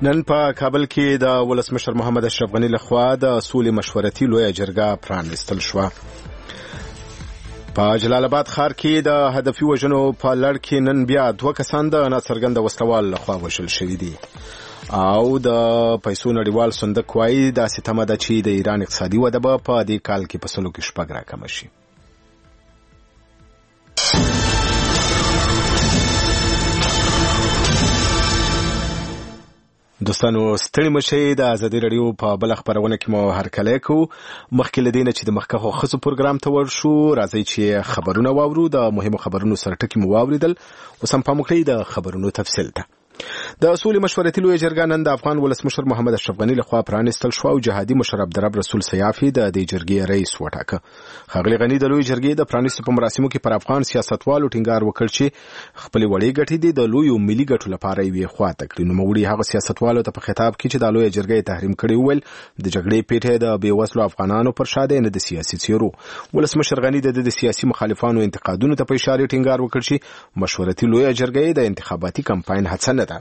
نن په کابل کې د ولسمشر محمد اشرف غنی لخوا د سولې مشورتي لویه جرګه پرانیستل شوه. په جلال آباد ښار کې د هدفي وژنو په لړ کې نن بیا 2 کسان د ناڅرګنده وسلوال لخوا وژل شوي دي او د پیسو نړیوال صندوق وايي داسې تمه ده چې د ایران اقتصادي وده به په دې کال کې په سلو کې 6 راکمه شي. دوستانو ستړي مشئ د ازادي رادیو په بل خبرونه کې مو هرکلی کوو. مخکې له دې نه چې د مخکښو ښځو پروګرام ته ورشو راځئ چې خبرونه واورو. د مهمو خبرونو سره ټکي مو واوریدل. اوس هم پام وکړئ د خبرونو تفصیل ته. د سولې مشورتي لویه جرګه نن د افغان ولسمشر محمد اشرف غنی لخوا پرانیستل شو او جهادي مشر عبدالرب رسول سیافي د دې جرګې رئیس وټاکه. ښاغلي غنی د لویه جرګې د پرانیستو په مراسمو کې پر افغان سیاستوالو ټینګار وکړ چې خپل وړې ګټې دي د لویو ملي ګټو لپاره یې خواته کړي. نوموړي هغه سیاستوالو ته په خطاب کې چې د لویه جرګې تحریم کړي وویل د جګړې پیټه د بېوزلو افغانانو پر شا دی، نه د سیاسي څیرو. ولسمشر غنی د سیاسي مخالفانو انتقادونو ته په اشاره ټینګار وکړ چې مشورتي لویه جرګې د انتخاباتي کمپاین هڅه نه ده.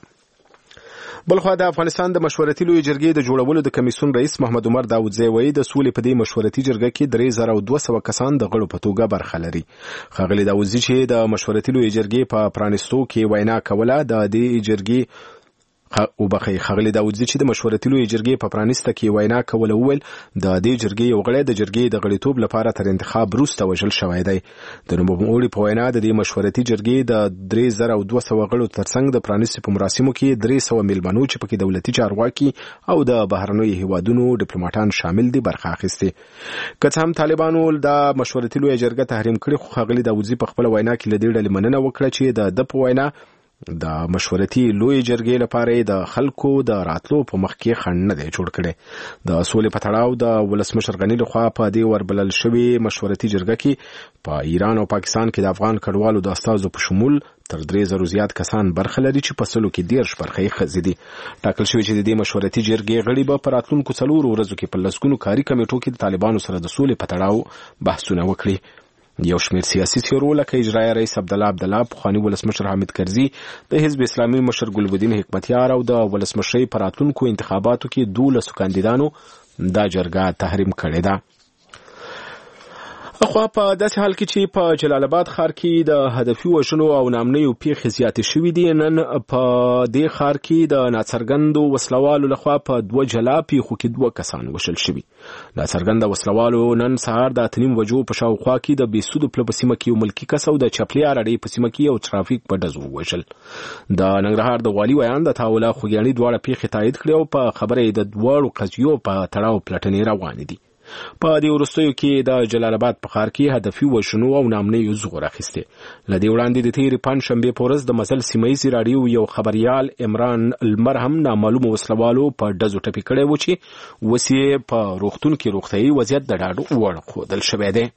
بلخوا د افغانستان د مشورتي لویې جرګې د جوړولو د کمیسیون رئیس محمد عمر داودزی وایي د سولې په دې مشورتي جرګه کې 3200 کسان د غړو په توګه برخه لري. ښاغلي داودزی چې د مشورتي لویې جرګې په پرانیستو کې وینا کوله د دې جرګې ښاغلي داودزی چې د مشورتي لویې جرګې په پرانیسته کې وینا کوله وویل د دې جرګې یو غړی د جرګې د غړیتوب لپاره تر انتخاب وروسته وژل شوی دی. د نوموړي په وینا د دې مشورتي جرګې د 3200 غړو ترڅنګ د پرانیستې په مراسمو کې 300 میلمنو چې پکې دولتي چارواکي او د بهرنیو هیوادونو ډیپلوماټان شامل دي برخه اخیستې. که څه هم طالبانو د مشورتي لویه جرګه تحریم کړي، خو ښاغلي داودزي په خپله وینا کې له دې ډلې مننه وکړه چې د په وینا د مشورتي لوی جرګې لپاره د خلکو د راتلو په مخ کې خنډ نه دی جوړ کړی. د سولې په تړاو د ولسمشر غنی لخوا په دې وربلل شوې مشورتي جرګه کې په ایران او پاکستان کې د افغان کډوالو د استازو په شمول تر 3000 زیات کسان برخه لري چې په سلو کې 10 برخې ښځې دي. ټاکل شوی چې د دې مشورتي جرګې غړي به په راتلونکو 4 ورځو کې په لسګونو کاري کمیټو کې د طالبانو سره د سولې په تړاو بحثونه وکړي. یو شمېر سیاسي څیرو لکه اجرایه رئیس عبدالله پخواني ولسمشر حامد کرزي، د حزب اسلامي مشر ګلبدین حکمتیار او د ولسمشرۍ په راتلونکو انتخاباتو کې 12 کاندیدانو دا جرګه تحریم کړې ده. خو په داسې حال کې چې په جلال آباد ښار کې د هدفي وژنو او نامنیو پیښې زیاتې شوي دي، نن په دې ښار کې د ناڅرګندو وسلوالو لخوا په 2 جلا پیښو کې 2 کسان وژل شوي. ناڅرګنده وسلوالو نن سهار د 8:30 بجو په شاوخوا کې د بیسودو پله په سیمه کې یو ملکي کس او د چپلیا راډۍ په سیمه کې یو ترافیک په ډزو ووژل. د ننګرهار د والي ویان د تاوله خوږیاڼي دواړه پیښې تایید کړې او په خبره یې د دواړو قضیو په تړاو پلټنې روانې دي. په دې وروستیو کې د جلال آباد په ښار کې هدفي وژنو او نامنیو زغور اخیستې. له دې وړاندې د تېرې پنجشنبې په ورځ د مزل سیمه ییزې راډیو یو خبریال عمران المر هم نامعلومو وسلوالو په ډزو ټپي کړی و چې اوس یې په روغتون کې روغتیایي وضعیت د ډاډ وړ ښودل شوی دی.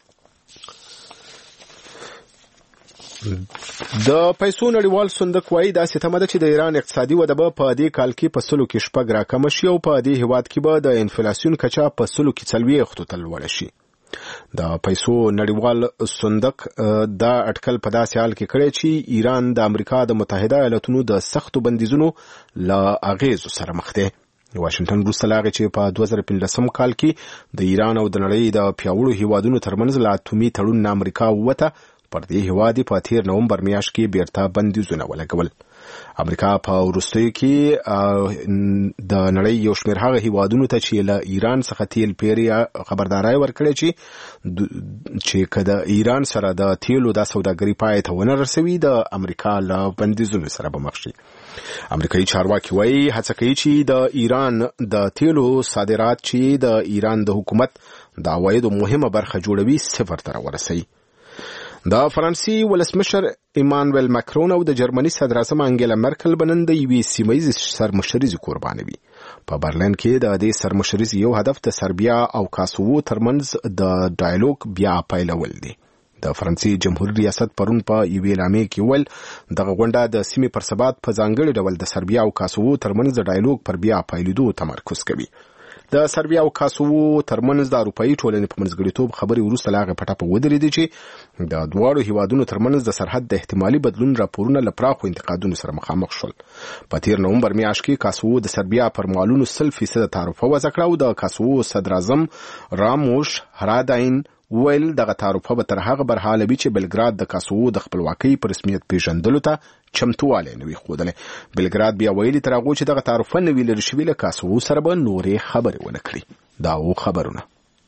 د پیسو نړیوال صندوق وايي داسې تمه ده چې د ایران اقتصادي وده به په دې کال کې په سلو کې 6 راکمه شي او په دې هیواد کې به د انفلیسیون کچه په سلو کې 40 ته لوړه شي. د پیسو نړیوال صندوق دا اټکل په داسې حال کې کړی چې ایران د امریکا د متحده ایالاتونو د سختو بندیزونو له اغیزو سره مخ دی. واشنگټن وروسته له هغې چې په 2015 کال کې د ایران او د نړۍ د پیاوړو هیوادونو ترمنځ له اتومي تړون امریکا ووته، پر دې هیواد په 13 نومبر میاشت کې بیرته بندیزونه ولګول. امریکا په وروستیو کې د نړۍ یو شمېر هغه هیوادونو ته چې له ایران څخه تیل پیري خبرداري ورکړې چې که د ایران سره د تیلو د سوداګرۍ پای ته ونه رسوي د امریکا له بندیزونو سره به مخ شي. امریکایي چارواکي وایي هڅه کوي چې د ایران د تیلو صادرات چې د ایران د حکومت د عوایدو مهمه برخه جوړوي 0 ته ورسوي. د فرانسې ولسمشر ایمانویل ماکرون او د جرمني صدر اعظم انګیلا مرکل به نن د یوې سیمه ییزې سرمشریزې قربانه وي. په برلین کې د دې سرمشریزې یو هدف د سربیا او کاسوو ترمنځ د ډایالوګ بیا پیلول دي. د فرانسې جمهوریت ریاست پرون په یوې اعلامیه کې ویل دغه غونډه د سیمې پر ثبات په ځانګړي ډول د سربیا او کاسوو ترمنځ د ډایالوګ پر بیا پیلېدو تمرکز کوي. د سربیا او کاسوو ترمنځ د اروپאי ټولنې په منځګړیتوب خبرې وروسته لاغه پټه په ودرېدې چې د دواړو هیوادونو ترمنځ د سرحد د احتمالي بدلون راپورونه لپاره انتقادونو سره مخامخ شول. په تیر نومبر میاشت کې کاسوو د سربیا پر مالونو 100% تعرفه وضع کړه او د کاسوو صدر اعظم راموش هراداین ویل دغه تعرفه به تر هغه برحالوي چې بلګراد د کاسوو د خپلواکۍ په رسمیت پیژندلو ته چمتوالی نه وي ښودلی. بلګراد بیا ویلي تر هغو چې دغه تعرفه نه وي لرې شوي له کاسوو سره به نورې خبرې ونه کړي. دا و خبرونه.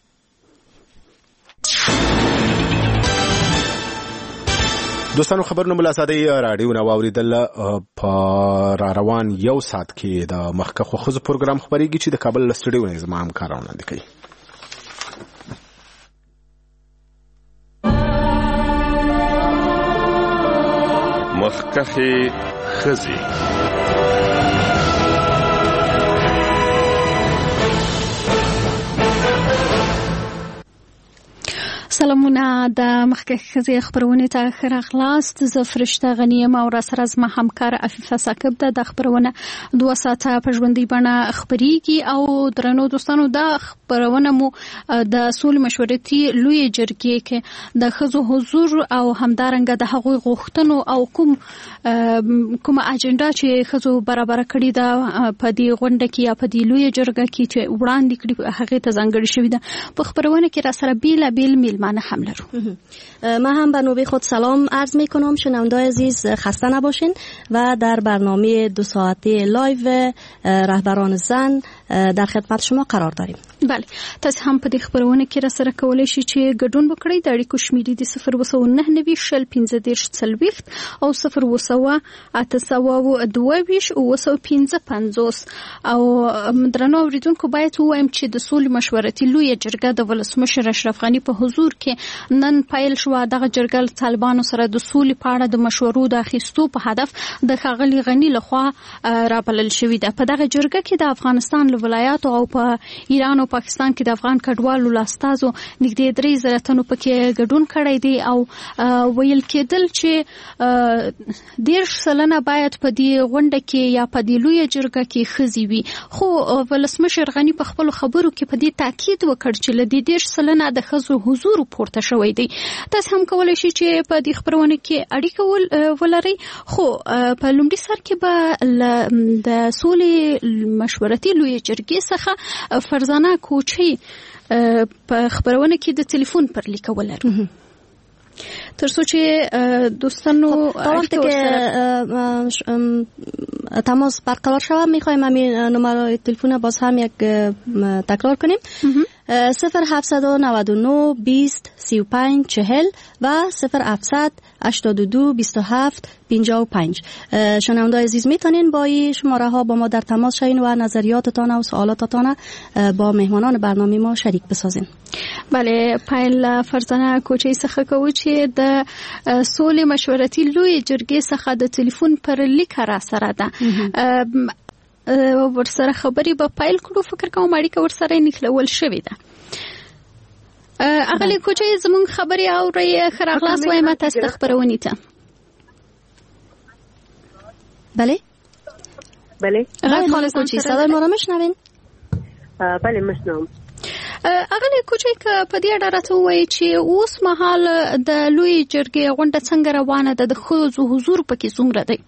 دوستانو خبرونه ملا سادي رادیو نو اوریدل په را روان یو ساعت کې د مخکخو خزو پروګرام خبرېږي چې د کابل سټډیو نه زما همکاران وړاندې کوي. مخکخي خزي سلامونه د مخکخ خزي خبرونه ته خراغلاست. زه فرشته غنیم او را سره زما همکار عفیفه ساکب د خبرونه 2 ساعته په ژوندۍ بڼه خبريږي او درنو دوستانو د خبرونه مو د سولې مشورتي لوی جرګې کې د خزو حضور او همدارنګه د هغوی غوښتنو او کوم اجنډا چې خزو برابر کړی دا په دې غونډه کې یا په دې لوی جرګه کې چې وړاندې کړی هغه ته ځانګړی شوی ده. په خبرونه کې را سره بیل میلمانه هم لرو. من هم به نوبه خود سلام عرض می کنم. شنوندگان عزیز خسته نباشین و در برنامه 2 ساعته لایو رهبران زن در خدمت شما قرار داریم. بله تاسو هم په دې خبرونه کې را سره کولای شئ چې ګډون وکړئ. د اړیکو شمیرې د 029901540 او 02822 او درنو اوریدونکو باید وایم چې د سولې مشورتي لوی جرګه د ولسمشر اشرف غنی په حضور کې نن پایل شو. دغه جرګه طالبانو سره د سولې په اړه د مشورو د اخیستو په هدف د ښاغلي غنی لخوا راپلل شوې ده. په دغه جرګه کې د افغانستان له ولایاتو او په ایران او پاکستان کې د افغان کډوالو لاستازو نږدې 3,000 تنو پکې ګډون کړی دی او ویل کېدل چې 10% باید په دې غونډه کې یا په دې لوی جرګه کې ښځې وي. خو ولسمشر غنی په خپل خبرو کې په دې تاکید وکړ چې له دې 10% د ښځو حضور پورته شوی دی. تاسو هم کولای شئ چې په دې خبرونه کې اړیکه ولرئ. خو په لومړي سر کې به د سولې مشورتي لوی جرګې څخه فرزانه کوچي په خبرونه کې د ټلیفون پر لیک ولرو. ترڅو چې دوستانو تا وقتی که تماس برقرار شود میخوایم همین نمره تلفن باز هم یک تکرار کنیم. 0799 20 35 40 و 0782 27 55. شنوندگان عزیز میتونین با این شماره ها با ما در تماس شوین و نظریاتتان و سوالاتتان با مهمانان برنامه ما شریک بسازین. بله پایل فرزانه کوچی څخه کوي چې د سولې مشورتي لوی جرګې څخه د ټلیفون پر لیک را سره ده. ورسره خبرې به پایل کړو. فکر کوم اړیکه ورسره نښلول شوې ده. اغلی کوچی زمونږ خبرې اورئ. خراغلاس وایم تاسو ته خبرونې ته. بله بله خانم کوچی صدای ما را میشنوین؟ بله میشنوم. اغلی کوچی که په دې اړه راته ووایي چې اوس مهال د لوی جرګې غونډه څنګه روانه ده؟ د ښځو حضور پکې څومره دی؟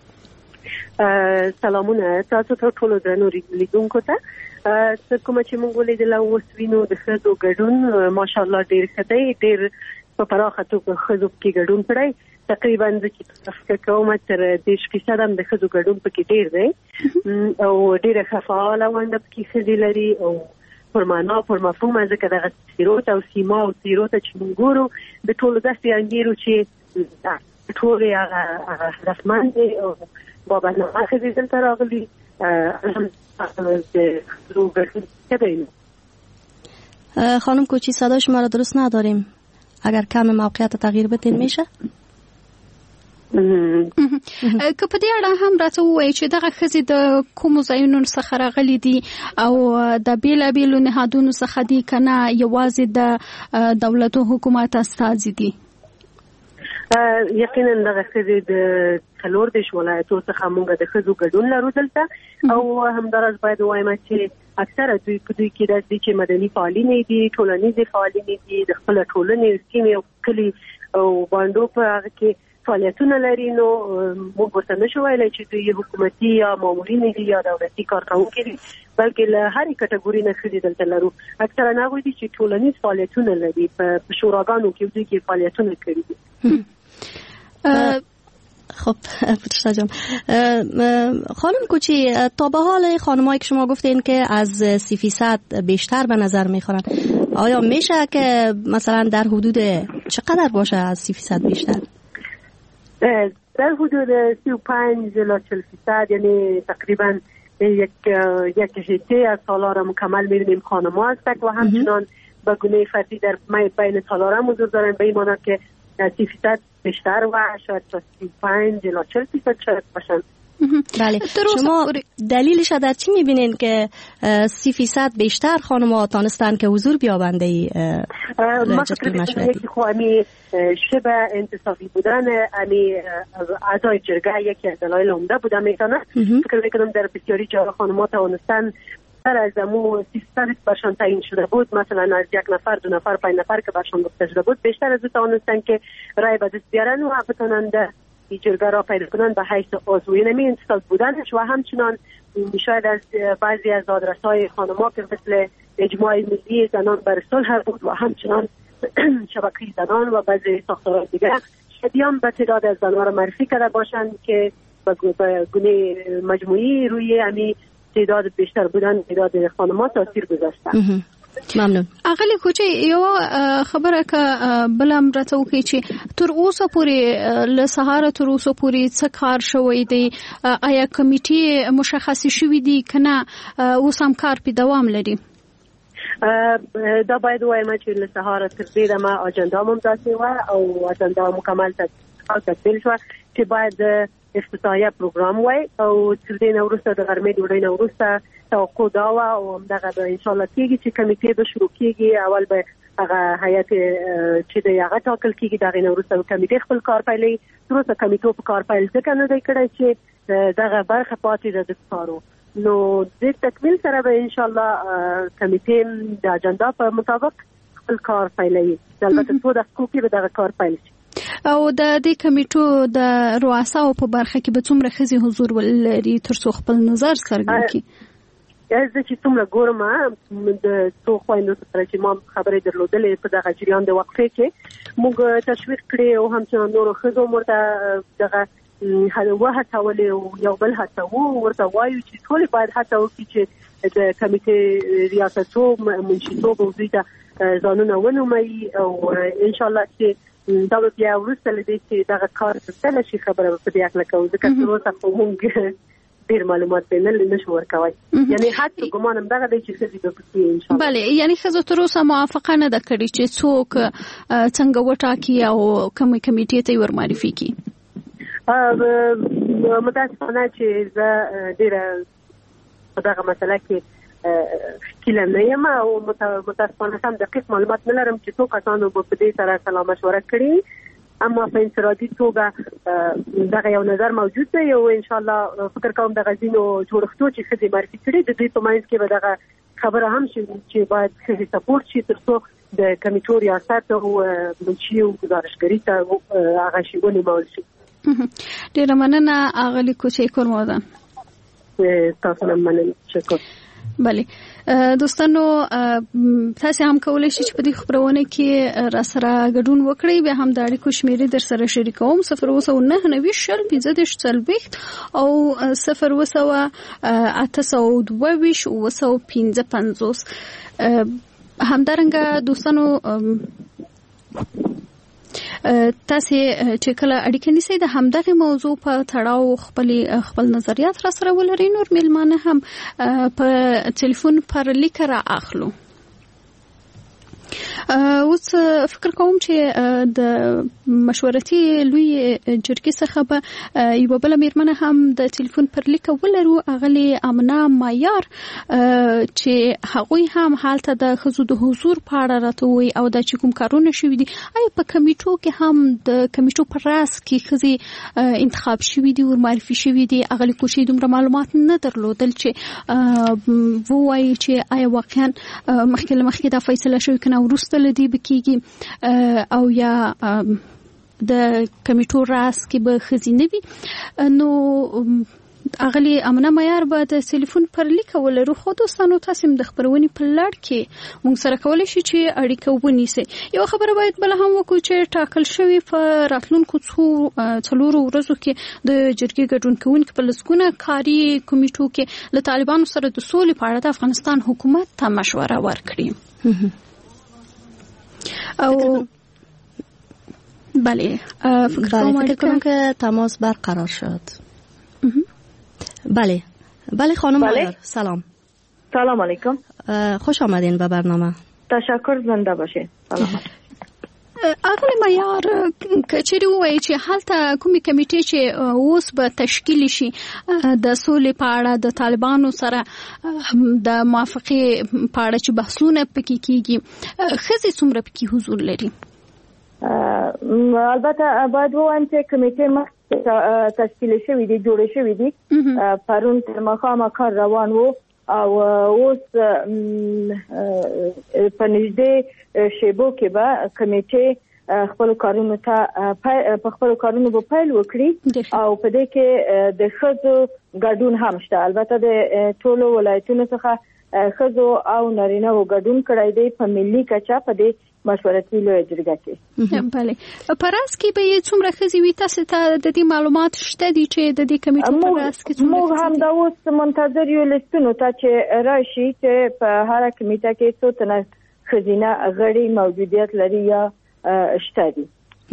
سلامونه تاسو ته ټولو درنو لیدونکو ته. کومه چې موږ ولیدل اوس وینو د ښځو ګډون ماشاءالله ډېر ښه دی. ډېر په پراخه توګه ښځو پکې ګډون کړی. تقریبا چې فکر کوم تر 10% هم د ښځو ګډون پکې ډېر دی او ډېره ښه فعاله ونډه پکې ښځې لري او پر معنا پر مفهوم ځکه دغه سیروت او سیما او سیروت چې موږ ګورو د ټولو داسې انګیرو چې ټولې هغه هدفمند دي او با برنامه ښځې دلته راغلي. خانم کوچی صدای شما را درست نداریم. اگر کم موقعیت تغییر بدین میشه؟ که په دې اړه هم راته ووایي چې دغه ښځې د کومو ځایونو څخه راغلي دي او د بیلابیلو نهادونو څخه دي که نه یوازې د دولت او حکومت استازي دي؟ یقینا دغه ښځې د 14 ولایتو څخه موږ د ښځو ګډون لرو دلته او همداراز باید ووایم چې اکثره دوی کې د چې مدني فعالین دي، ټولنیز فعالین دي، د خپل ټولنې سیمې او کلی او باندې په هغه کې فعالیتونه لري. نو موږ ورته نشو ویلای چې دوی حکومتي یا مامورین دي یا دولتي کارکونکي دي، بلکې له هرې کټګوري نه خدي دلته لرو. اکثره هغوی دي چې ټولنیز فعالیتونه لري، په شوراګانو کې دوی کې فعالیتونه کوي. خب پترسا جان، خانم کوچی، تا به حال خانمایی که شما گفتین که از 30% بیشتر به نظر میخورن، آیا میشه که مثلا در حدود چقدر باشه از 30% بیشتر؟ در حدود 35 الی 40%، یعنی تقریبا یک هیته از سالار مکمل میبینیم خانم‌ها هستند و همچنان به گونه فردی در بین سالار هم حضور دارن، به این معنی که 30% بیشتر و شاید 35 الی 40% شاید باشن. بله، شما دلیلش در چی میبینین که 30% بیشتر خانم‌ها تانستن که حضور بیابند ای جلسه مشورتی؟ خب امی شبه انتصابی بودن امی اعضای جرگه یکی از دلایل عمده بوده میتونه. فکر میکنم در بسیاری جاها خانم‌ها توانستن تر از امو 30% برشان تعیین شده بود، مثلا از 1 نفر 2 نفر 5 نفر که برشان گفته شده بود، بیشتر از او توانستن که رای به دست بیارن و بتونن جرگه را پیدا کنن به حیث عضو. یعنی انتصاب بودنش و همچنان شاید از بعضی از آدرس‌های خانم‌ها که مثل اجماع ملی زنان بر صلح بود و همچنان شبکه زنان و بعضی ساختارهای دیگر شدیان به تعداد از زنان را معرفی کرده باشند که به گونه مجموعی روی امی تعداد بیشتر بودن تعداد خانم‌ها تاثیر گذاشته. ممنون. اغلی کوچه یو خبره که بلم راته وکړي چې تر اوسه پورې له سهار تر اوسه پورې څه کار شوی دی؟ آیا کمیټې مشخص شوې دي کنه اوس هم کار په دوام لري؟ دا باید وایم چې له سهار تر دې دمه اجنډا ممتازه و او اجنډا مکمل تکمیل شو چې باید افتتاحیه پروګرام وای او تر دې نه وروسته د غرمې ډوډۍ نه وروسته توقع دا و او همدغه به ان شاء الله کېږي چې کمیټې به شروع کېږي. اول به هغه هیئت چې د هغه ټاکل کېږي دغه نه وروسته کمیټې خپل کار پیلوي. تر اوسه کمیټو په کار پیل ځکه نه دی کړی چې دغه برخه پاتې ده د کارو. نو د تکمیل سره به ان شاء الله کمیټې د اجنډا په مطابق خپل کار پیلوي. البته څو دقیقو کې به دغه کار پیل شي. او د دې کمیټو د رؤساو په برخه کې به څومره ښځې حضور ولري ترڅو خپل نظر څرګند کړي؟ زه چې څومره ګورم د څو خویندو سره چې ما خبرې درلودلې په دغه جریان د وقفې کې موږ تشویق کړې او همچنان نورو ښځو ورته دغه وهڅولې او یو بل هڅوو ورته وایو چې ټول باید هڅه وکړي چې د کمیټې ریاستوب منشیتوب او دوی ته ځانونه ونوموي او انشاءالله چې دا به بیا وروسته له دې چې دغه کار ترسره شي خبره به په دې هکله کوو ځکه تر اوسه خو موږ ډېر معلومات به نشو ورکوی. یعنی حتی ګمانم دغه دی چې ښځې به پکې انشاءالله. بله، یعنی ښځو تر اوسه موافقه نه ده کړې چې څوک څنګه وټاکي او کومې کمیټې ته یې ورمعرفي کړي؟ متاسفانه چې زه ډېره په دغه مسله کې ښکیله نه یم او متاسفانه هم دقیق معلومات نه لرم چې څو کسانو به په دې سره سلا مشوره کړي، اما په انفرادي توګه دغه یو نظر موجود دی او ان شاء الله فکر کوم دغه ځینو جوړښتو چې ښځې معرفي کړي د دوی په منځ کې به دغه خبره هم شي چې باید ښځې سپورټ شي ترڅو د کمیټو ریاست او منشي او ګزارشګري ته هغه شی ونیول شي. ډېره مننه اغلی کوچی کورمودان. تاسو هم مننه. شکر. بله دوستانو، تاسو هم کولای شئ چې په دې خبرونه کې را سره ګډون وکړئ. بیا هم د اړیکو شمیرې در سره شریکوم 0299040 او 02822 همدارنګه دوستانو تاسو چې کله اړیکه نیسئ د همدغه موضوع په تړاو خپل نظریات را سره ولرئ. نور میلمانه هم په ټلیفون پر لیک را اخلو. اوس فکر کوم چې د مشورتي لوی جرګې څخه به یو بل میرمنه هم د ټلیفون پر لیک ولرو، اغلی امنا معیار چې هغوی هم حالت د خزو د حضور په اړه راته او د کوم کارونه شوي دي. آیا په کمیټو کې هم د کمیټو پر راس کې خزي انتخاب شوي دي او معرفي شوي دي؟ اغلی کوشي دومره معلومات نه درلودل چې وایي چې آیا واقعا مخکې دا فیصله شوی کنه ورسته لدی بکیږي او یا د کمیټو راس کې به خزینه وي. نو اغلی امنه معیار به د ټلیفون پر لیک ولرو. خو دوستانو تاسو د خبرونې په لړ کې موږ سره کولای شئ چې اړیکه ونیسئ. یو خبره باید بل هم وکړو چې ټاکل شوی په راتلونکو څلورو ورځو کې د جرګې ګډون کوونکي په لسګونه کاري کمیټو کې له طالبانو سره د سولې په اړه د افغانستان حکومت ته مشوره ورکړي. او بله فکر کنم که تماس برقرار شد. بله خانم معیار سلام. سلام علیکم، خوش آمدین به برنامه. تشکر، زنده باشین. سلامت. اغلی معیار کچری وایي چې هلته کومې کمیټې چې اوس به تشکیل شي د سولې په اړه د طالبانو سره د موافقې په اړه چې بحثونه پکې کیږي، ښځې څومره پکې حضور لري؟ البته باید ووایم چې کمیټې تشکیل شوي دي، جوړې شوي دي. پرون تر ماښامه کار روان وو او اوس په نږدې شیبو کې به کمیټې خپل کارونو ته په خپل کارونو به پیل وکړي او په دې کې د ښځو ګډون هم شته. البته د ټولو ولایتونو څخه ښځو او نارینه‌و ګډون کړی دی په ملي کچه په دې مشورتي لویه جرګه کې. بله په راس کې به یې څومره ښځې وي؟ تاسو ته د دې معلومات شته دي چې د دې کمیټو په راس کې څومره؟ موږ هم دا اوس منتظر یو لیستونو ته چې راشي چې په هر کمیټه کې څو تنه ښځینه غړي موجودیت لري یا شته دي.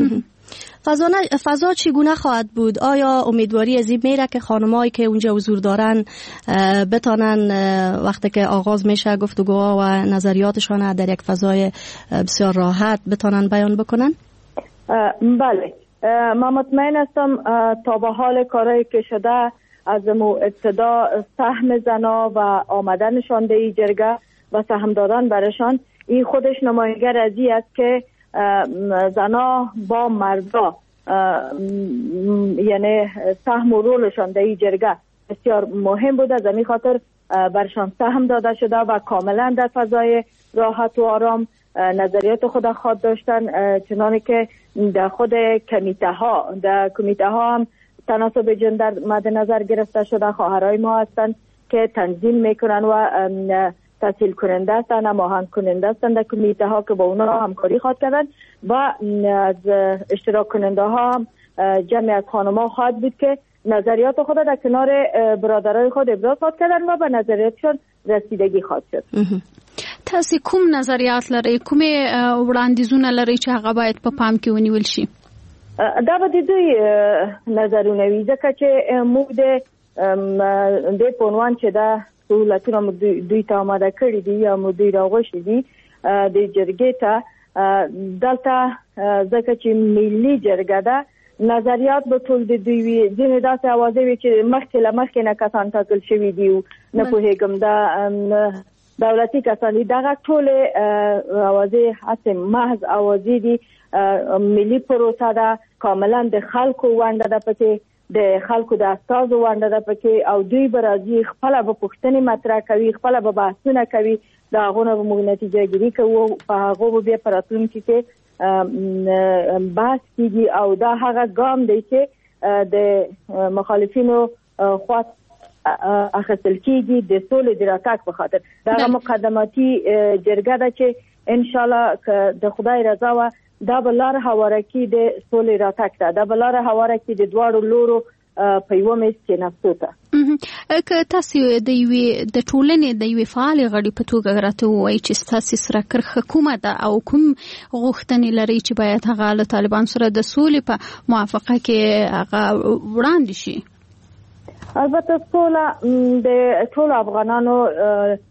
فضا چگونه خواهد بود؟ آیا امیدواری از این میره که خانمایی که اونجا حضور دارن بتانن وقتی که آغاز میشه گفتگوها و نظریاتشان در یک فضای بسیار راحت بتانن بیان بکنن؟ بله، من مطمئن هستم تا به حال کارهایی که شده از ابتدا سهم زنا و آمدنشان به این جرگه و سهم دادن برشان، این خودش نمایانگر از این است که زنا با مردا یعنی سهم و رولشان در این جرگه بسیار مهم بوده. از این خاطر برشان سهم داده شده و کاملا در فضای راحت و آرام نظریات خود خواهد داشتن، چنانه که در خود کمیته ها هم تناسب جندر مد نظر گرفته شده. خواهرای ما هستند که تنظیم میکنن و تسهیل کننده هستند، هماهنگ کننده هستند در کمیته ها که با اونا همکاری خواهد کردن و از اشتراک کننده ها هم جمعی از خانم‌ها خواهد بود که نظریات خود در کنار برادرای خود ابراز خواهد کردن و به نظریاتشون رسیدگی خواهد شد. تاسو کوم نظریات لرئ؟ کوم وړاندیزونه لرئ چې هغه باید په پام کې ونیول شي؟ دا به د دوی نظرونه وي، ځکه چې موږ د پونوان چې دا سهولتونه دوی ته آماده کړي دي یا موږ دوی راغوښتي دي د جرګې ته دلته، ځکه چې ملي جرګه ده نظریات به ټول د دوی وي. ځینې داسې اوازې وي چې مخکې نه کسان ټاکل شوي دي، نه پوهېږم دا دولتي کسان دي. دغه ټولې اوازې هسې محض اوازې دي. ملي پروسه ده، کاملا د خلکو ونډه ده پکې، د خلکو د استازو ونډه ده پکې او دوی به راځي خپله به پوښتنې مطرح کوي، خپله به بحثونه کوي، د هغونه به موږ نتیجه ګیري کوو، په هغو به بیا په راتلونکي کې بحث کیږي او دا هغه ګام دی چې د مخالفینو خوا اخیستل کیږي د سولې د راتګ په خاطر. دا مقدماتي جرګه ده چې ان شاء الله که د خدای رضا و دا به لار هواره کی د سولې راتګ ته، دا به لار هواره کی د دواړو لورو په یوه میز کېناستو ته. که تاسو د ټولنې د یوې فعالې غړي په توګه راته ووایئ چې ستاسې سره کرښه کومه ده او کوم غوښتنې لرئ چې باید هغه له طالبانو سره د سولې په موافقه کې هغه وړاندې شي؟ البته سوله د ټولو افغانانو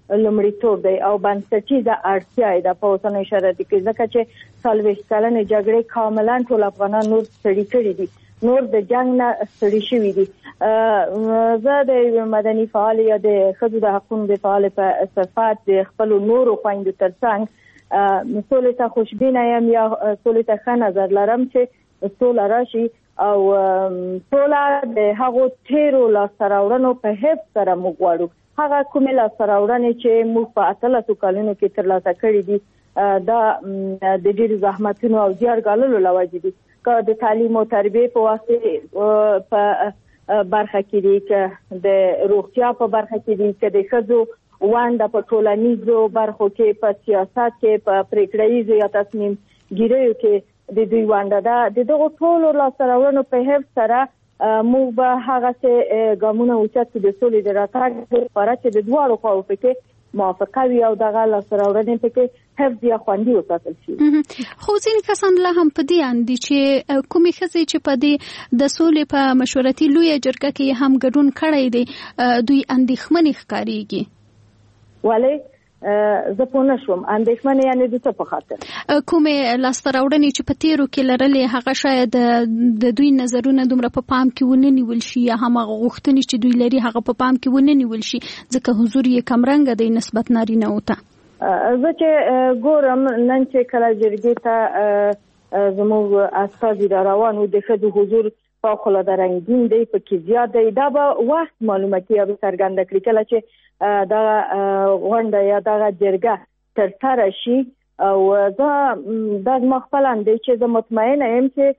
لومړیتوب دی او بنسټیزه اړتیا ده په اوسنۍ شرایطو کې، ځکه چې 40 کلنې جګړې کاملا ټول افغانان نور ستړي کړي دي، نور د جنگ نه ستړي شوي دي. زه د مدني فعال یا د ښځو د حقوقو د فعال په صفت د خپل نورو خویندو ترڅنګ سولې ته خوشبینه یم یا سولې ته ښه نظر لرم چې سوله راشي او سوله د هغو تیرو لاسته راوړنو په حفظ سره موږ غواړو. هغه کومې لاسته راوړنې چې موږ په 18 کلونو کې ترلاسه کړې دي دا د ډېرو زحمتونو او زیار ګاللو له وجې دي، که د تعلیم او تربیې په واسطه په برخه کې دي، که د روغتیا په برخه کې دي، که د ښځو ونډه په ټولنیزو برخو کې، په سیاست کې، په پریکړه‌ییزو یا تصمیم ګیریو کې د دوی ونډه ده. د دغو ټولو لاسته راوړنو په حفظ سره موږ به هغسې ګامونه اوچت کړو د سولې د راتګ لپاره چې د دواړو خواو پکې موافقه وي او دغه لاسته راوړنې پکې حفظ یا خوندي وساتل شي. خو ځینې کسان لا هم په دې اند دي چې کومې ښځې چې په دې د سولې په مشورتي لویه جرګه کې هم ګډون کړی دی دوی اندېښمنې ښکارېږي. ولې زه پوه نه شوم اندېښمنې یعنې د څه په خاطر؟ کومې لاسته راوړنې چې په تیرو کې لرلې هغه شاید د دوی نظرونه دومره په پام کې ونه نیول شي یا هماغه غوښتنې چې دوی لري هغه په پام کې ونه نیول شي ځکه حضور یې کمرنګه دی نسبت نارینه‌وو ته. زه چې ګورم نن چې کله جرګې ته زموږ استازي را روان وو د ښځو حضور فوق‌العاده رنګین دی، پکې زیات دی. دا به وخت معلومه کړي او څرګنده کړي کله چې دا غونډه یا دا جرګه ترسره شي. او زه دا زما خپل اند دی چې زه مطمئنه یم چې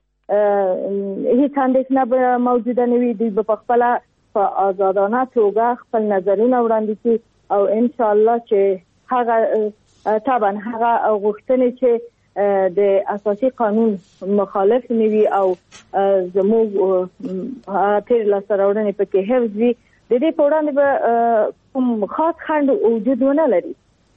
هیڅ اندېښنه به موجوده نه وي، دوی به په خپله په آزادانه توګه خپل نظرونه وړاندې کړي او انشاءالله چې هغه طبعا هغه غوښتنې چې د اساسي قانون مخالف نه وي او زموږ تیر لاسته راوړنې پکې حفظ وي، د دې په وړاندې به کوم خاص خنډ وجود ونه لري.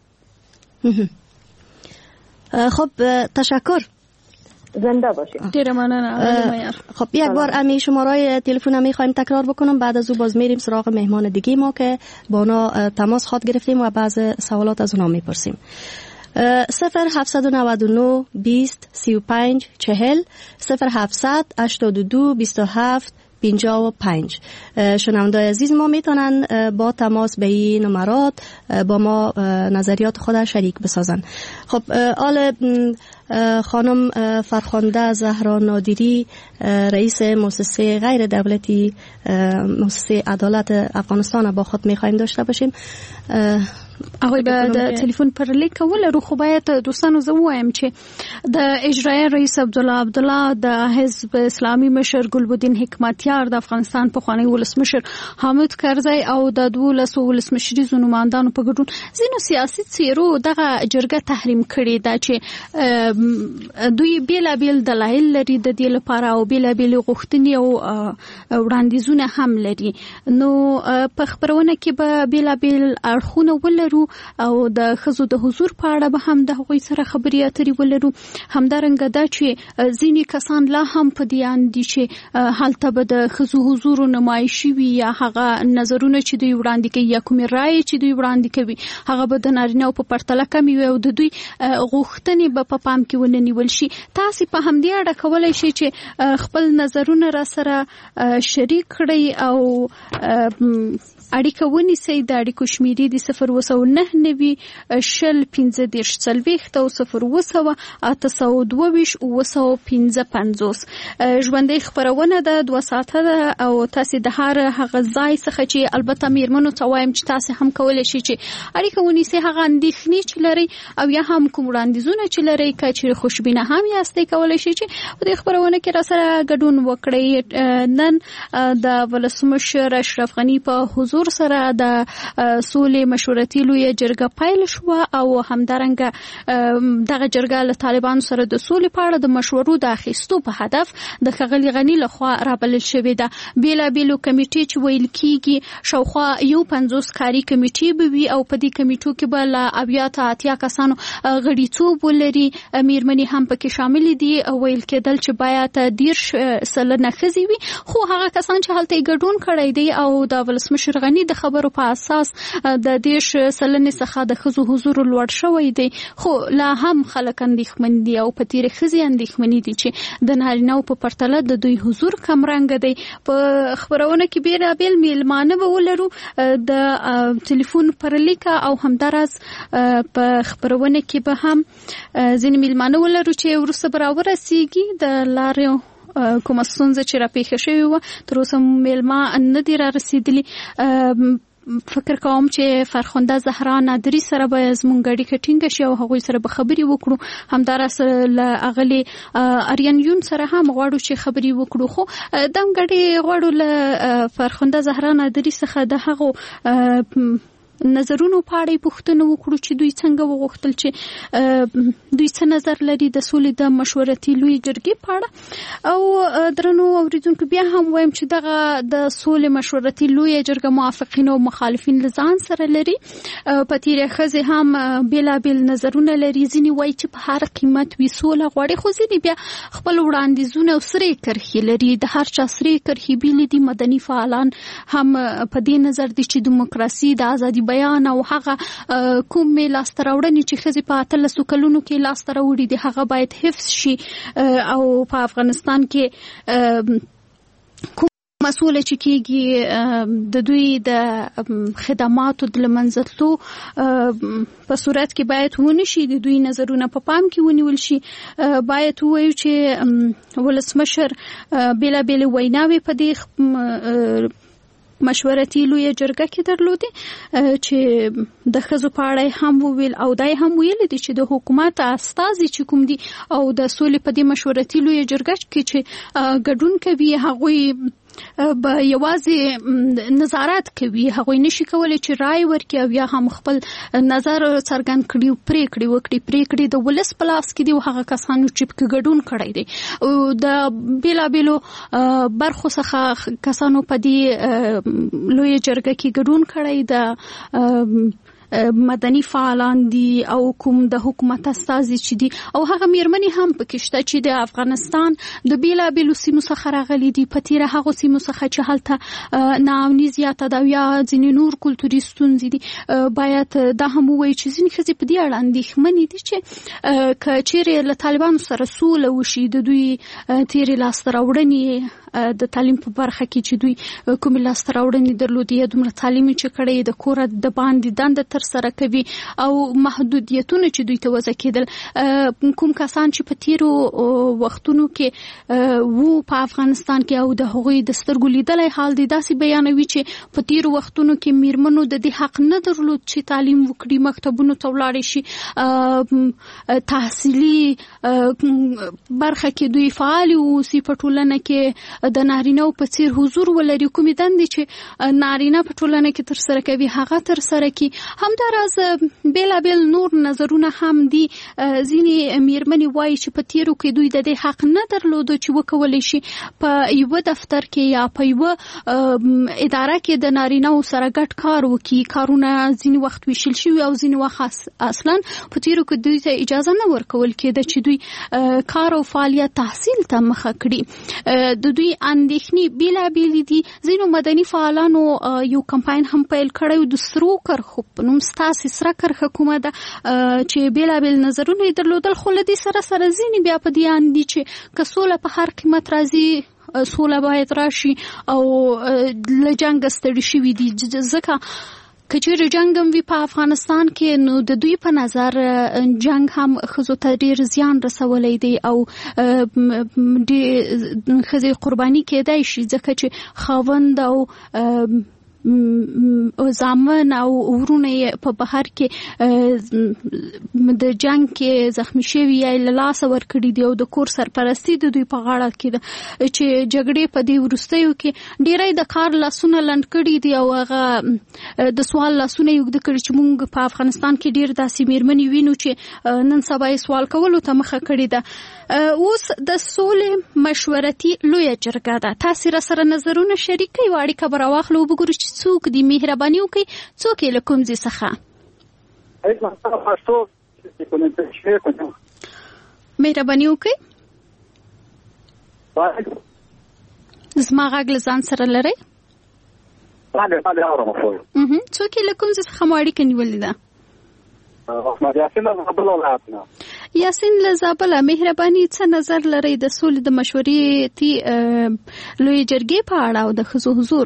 خب تشکر. زنده باشید. ډیره مننه. خب یک بار امی شمارهای تلفن میخوایم تکرار بکنم، بعد از او باز میریم سراغ مهمان دیگه ما که با اونا تماس خواهد گرفتیم و بعض سوالات از اونا میپرسیم. 0799 20 35 40 0700 82 27 55. شنوندای عزیز ما میتونن با تماس به این نمرات با ما نظریات خود شریک بسازن. خب آل خانم فرخنده زهرا نادری رئیس مؤسسه غیر دولتی مؤسسه عدالت افغانستان با خود میخوایم داشته باشیم. هغه به د ټلیفون پر لیک ولرو، خو باید دوستانو زه وایم چې د اجرایي رئیس عبدالله د حزب اسلامي مشر ګلبدین حکمتیار د افغانستان پخوانی ولسمشر حامد کرزی او د 12 ولسمشریزو نمائندانو په ګډون ځینو سیاسي څیرو دغه جرګه تحریم کړې ده چې دوی بیلابیل دلایل لري د دې لپاره او بیلابیل غوښتنې او وړاندیزونه هم لري. نو په خبرونه کې به بیلابیل اړخونه ولرو او د ښځو د حضور په اړه به هم د هغوی سره خبرې اترې ولرو. همدارنګه دا چې ځینې کسان لا هم په دې اند دي چې هلته به د ښځو حضور نمایشي وي یا هغه نظرونه چې دوی وړاندې کوي یا کومې رایې چې دوی وړاندې کوي هغه به د نارینه‌وو په پرتله کمې وي او د دوی غوښتنې به په پام کې ونه نیول شي. تاسې په همدې اړه کولی شئ چې خپل نظرونه را سره شریک کړئ او اړیکه ونیسئ. د اړیکو شمیرې د 029 شل 15 40 او 0 822 ژوندۍ خبرونه د 2 ساعته ده او تاسو د هر هغه ځای څخه چې البته میرمنو ته وایم چې تاسو هم کولای شئ چې اړیکه ونیسئ هغه اندېښنې چې لري او یا هم کوم وړاندیزونه چې لري چې خوشبینه هم یاستئ کولای شئ چې د خبرونه کې را سره ګډون وکړئ. نن د ولسمشر اشرف غنی په حضور سره د سولې مشورتي لویه جرګه پیل شو او همدارنګه دغه جرګه له طالبانو سره د سولې په اړه د مشورو د اخیستو په هدف د ښاغلي غني لخوا رابلل شوې ده. بیلابیلو کمیټې چې ویل کیږي شاوخوا 50 کاري کمیټې به وي او په دې کمیټو کې به له 80 کسانو غړیتوب ولري. میرمنې هم پکې شامل دي او ویل کېدل چې باید 10 سلنه ښځې وي، خو هغه کسان چې هلته ګډون کړی دی او د ولسمشر غني پخوانی د خبرو په اساس د 10% څخه د ښځو حضور لوړ شوی دی، خو لا هم خلک اندېښمن دي او په تیرې ښځې اندېښمنې دي چې د نارینه‌و په پرتله د دوی حضور کمرنګه دی. په خبرونه کې بیلابیل میلمانه به ولرو د ټلیفون پر لیکه او همداراز په خبرونه کې به هم ځینې میلمانه ولرو چې وروسته به راورسیږي د لارې کومه ستونزه چې راپېښه شوې وه تر اوسه میلمه نه دي رارسېدلي. فکر کوم چې فرخنده زهرا نادری سره به زموږ اړیکه ټینګه شي او هغوی سره به خبرې وکړو. همداراز له اغلې اریان یون سره هم غواړو چې خبرې وکړو، خو دم ګډې غواړو له فرخنده زهرا نادری څخه د هغو نظرونو په اړه پوښتنه وکړو چې دوی څنګه وغوښتل چې دوی څه نظر لري د سولې د مشورتي لوی جرګې په اړه. او درنو اوریدونکو بیا هم وایم چې دغه د سولې مشورتي لوی جرګه موافقین او مخالفین لزان سره لري. په تیرې ښځې هم بیلابیل نظرونه لري، ځینې وایي چې په هر قیمت وي سوله غواړي، خو ځینې بیا خپل وړاندیزونه او سرې کرښې لري. د هر چا سرې کرښې بیلې دي. مدني فعالان هم په دې نظر دي چې دیموکراسي د ازادي بیان او هغه کومې لاسته راوړنې چې ښځې په 18 کلونو کې لاسته راوړي دي هغه باید حفظ شي او په افغانستان کې مسؤله چې کېږي د دوی د خدماتو د لمنځتلو په صورت کې باید ونشي، د دوی نظرونه په پام کې ونیول شي. باید ووایو چې ولسمشر بیلابیل ویناوې په دې مشورتي لوی جرګه کې درلودي چې د ښځو په اړه هم وویل او دای هم ویل دي چې د حکومت استازي چې کوم دي او د سولې په دې مشورتي لوی جرګه کې چې ګډون کوي هغوی به یوازې نظارت کوي، هغوی نشي کولی چې رای ورکړي او یا هم خپل نظر څرګند کړي او پریکړې وکړي. پریکړې د ولس په لاس کې دي او هغه کسانو چې پکې ګډون کړی دی او د بیلابیلو برخو څخه کسانو په دې لوی جرګه کې ګډون کړی د مدني فعالان دي او کوم د حکومت استازي چې دي او هغه میرمنې هم پکې شته چې د افغانستان د بیلابیلو سیمو څخه راغلي دي. په تیره هغو سیمو څخه چې هلته ناامني زیاته ده یا ځینې نور کلتوري ستونزې دي. باید دا هم ووایي چې ځینې ښځې په دې اړه اندېښمنې دي چې که چیرې له طالبانو سره سوله وشي د دوی تیرې لاسته راوړنې د تعلیم په برخه کې چې دوی کومې لاسته راوړنې درلودې یا دومره تعلیم چې کړی د کوره د باندې دنده تر سره کوي او محدودیتونه چې دوی ته وضع کېدل. کوم کسان چې په تیرو وختونو کې وو په افغانستان کې او د هغوی د سترګو لیدلی حال دی داسې بیانوي چې په تیرو وختونو کې میرمنو د دې حق نه درلود چې تعلیم وکړي، مکتبونو ته ولاړې شي، تحصیلي برخه کې دوی فعال اوسي، په ټولنه کې د نارینه په څیر حضور ولري، کومې دندې چې نارینه په ټولنه کې تر سره کوي هغه تر سره کوي. همداراز بیلابیل نور نظرونه هم دي. ځینې میرمنې وایي چې په تیرو کې دوی د دې حق نه درلود چې وکولی شي په یوه دفتر کې یا په یوه اداره کې د نارینه سره ګډ کار وکړي. کارونه ځینې وخت ویشل شوي او ځینې وخت اصلا په تیرو کې دوی ته اجازه نه ورکول کېده چې دوی کار او فعالیت تحصیل ته مخه کړي. د دوی اندېښنې بیلابیلې دي. ځینو مدني فعالانو یو کمپاین هم پیل کړی د سرو کرښو په نوم ستاسې سره کرښه کومه ده چې بیلابیل نظرونه یې درلودل، خو له دې سره سره ځینې بیا په دې اند دي چې که سوله په هر قیمت راځي سوله باید راشي او له جنګ ستړي شوي دي. ځکه که چیرې جنګ هم وي په افغانستان کې نو د دوی په نظر جنګ هم ښځو ته ډېر زیان رسولی دی او ښځې قرباني کېدای شي ځکه چې خاوند او زامن او ورونه په بهر کې د جنگ کې زخمی شوي یا له لاسه ورکړي دي او د کور سرپرستی د دوی په غاړه کې ده چې جګړې په دې وروستیو کې ډیری د کار لاسونه لنډ کړي دي او هغه د سوال لاسونه یې اوږده کړي چې موږ په افغانستان کې ډیر داسې میرمنې وینو چې نن سبا یې سوال کولو ته مخه کړې ده. اوس د سولې مشورتي لویه جرګه ده. تاسې را سره نظرونه شریک کړئ او اړیکه به راواخلو وګورو چې څوک دي. مهرباني وکړئ څوک یې له کوم ځای څخه؟ مهرباني وکړئ زما غږ له ځان سره لرئ؟ بله اورم خو څوک له کوم ځای څخه مو اړیکه نیولې ده؟ احمد یاسین له زابل ولایت نه. یاسین له زابل، مهرباني څه نظر لرئ د سولې د مشورتي لوی جرګې په اړه او د ښځو حضور؟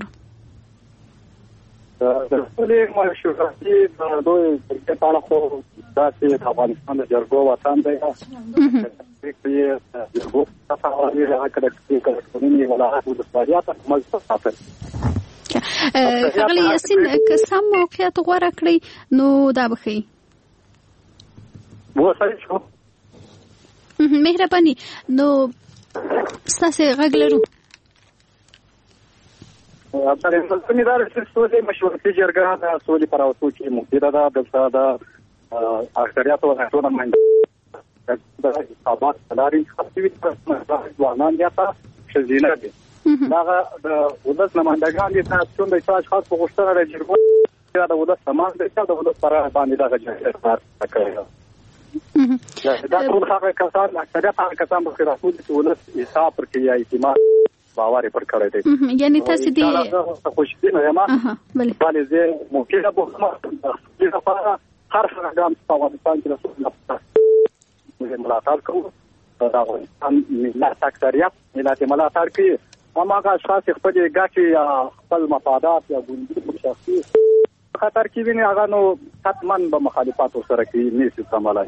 د سولې مشورتي د لوی جرګې په اړه خو داسې د افغانستان د جرګو وطن دی. کې جرګو څخه هغه کله چې قانوني ولایت د فعالیت عمل ساتل. ښاغلی یاسین که سم موقعیت غوره کړئ نو دا به ښه وي. مهرباني نو ستاسې غږ لرو. تر انساني دار چې سولې مشورتي جرګه د سولې پر اوسو کې مفیده ده. دلته د اکثریت ولایتونو باندې د حسابات لاري خاصوي ځوانان یا ښځینه دي. دا د ولس نمائندګان دي چې د اشخاص په غوښتنه د جرګو د ولس سامان د ولس پر باندې دا جرګه کوي. دا ټول هغه کسان اکثریت هغه کسان په راټول چې ولس حساب پر کې یا اعتماد باور پر کړی دی. یعنی تاسو دې خوشبینه یم بلې زه ممکن به د لپاره هر څنګه په افغانستان کې رسول ملاتړ کوو. دا افغانستان ملت اکثریت ملت ملاتړ کوي. هغه اشخاص خپل ګټې یا خپل مفادات یا ګوندي شخصي خطر کې ویني هغه نو حتما به مخالفت سره کوي نیسي سمالای.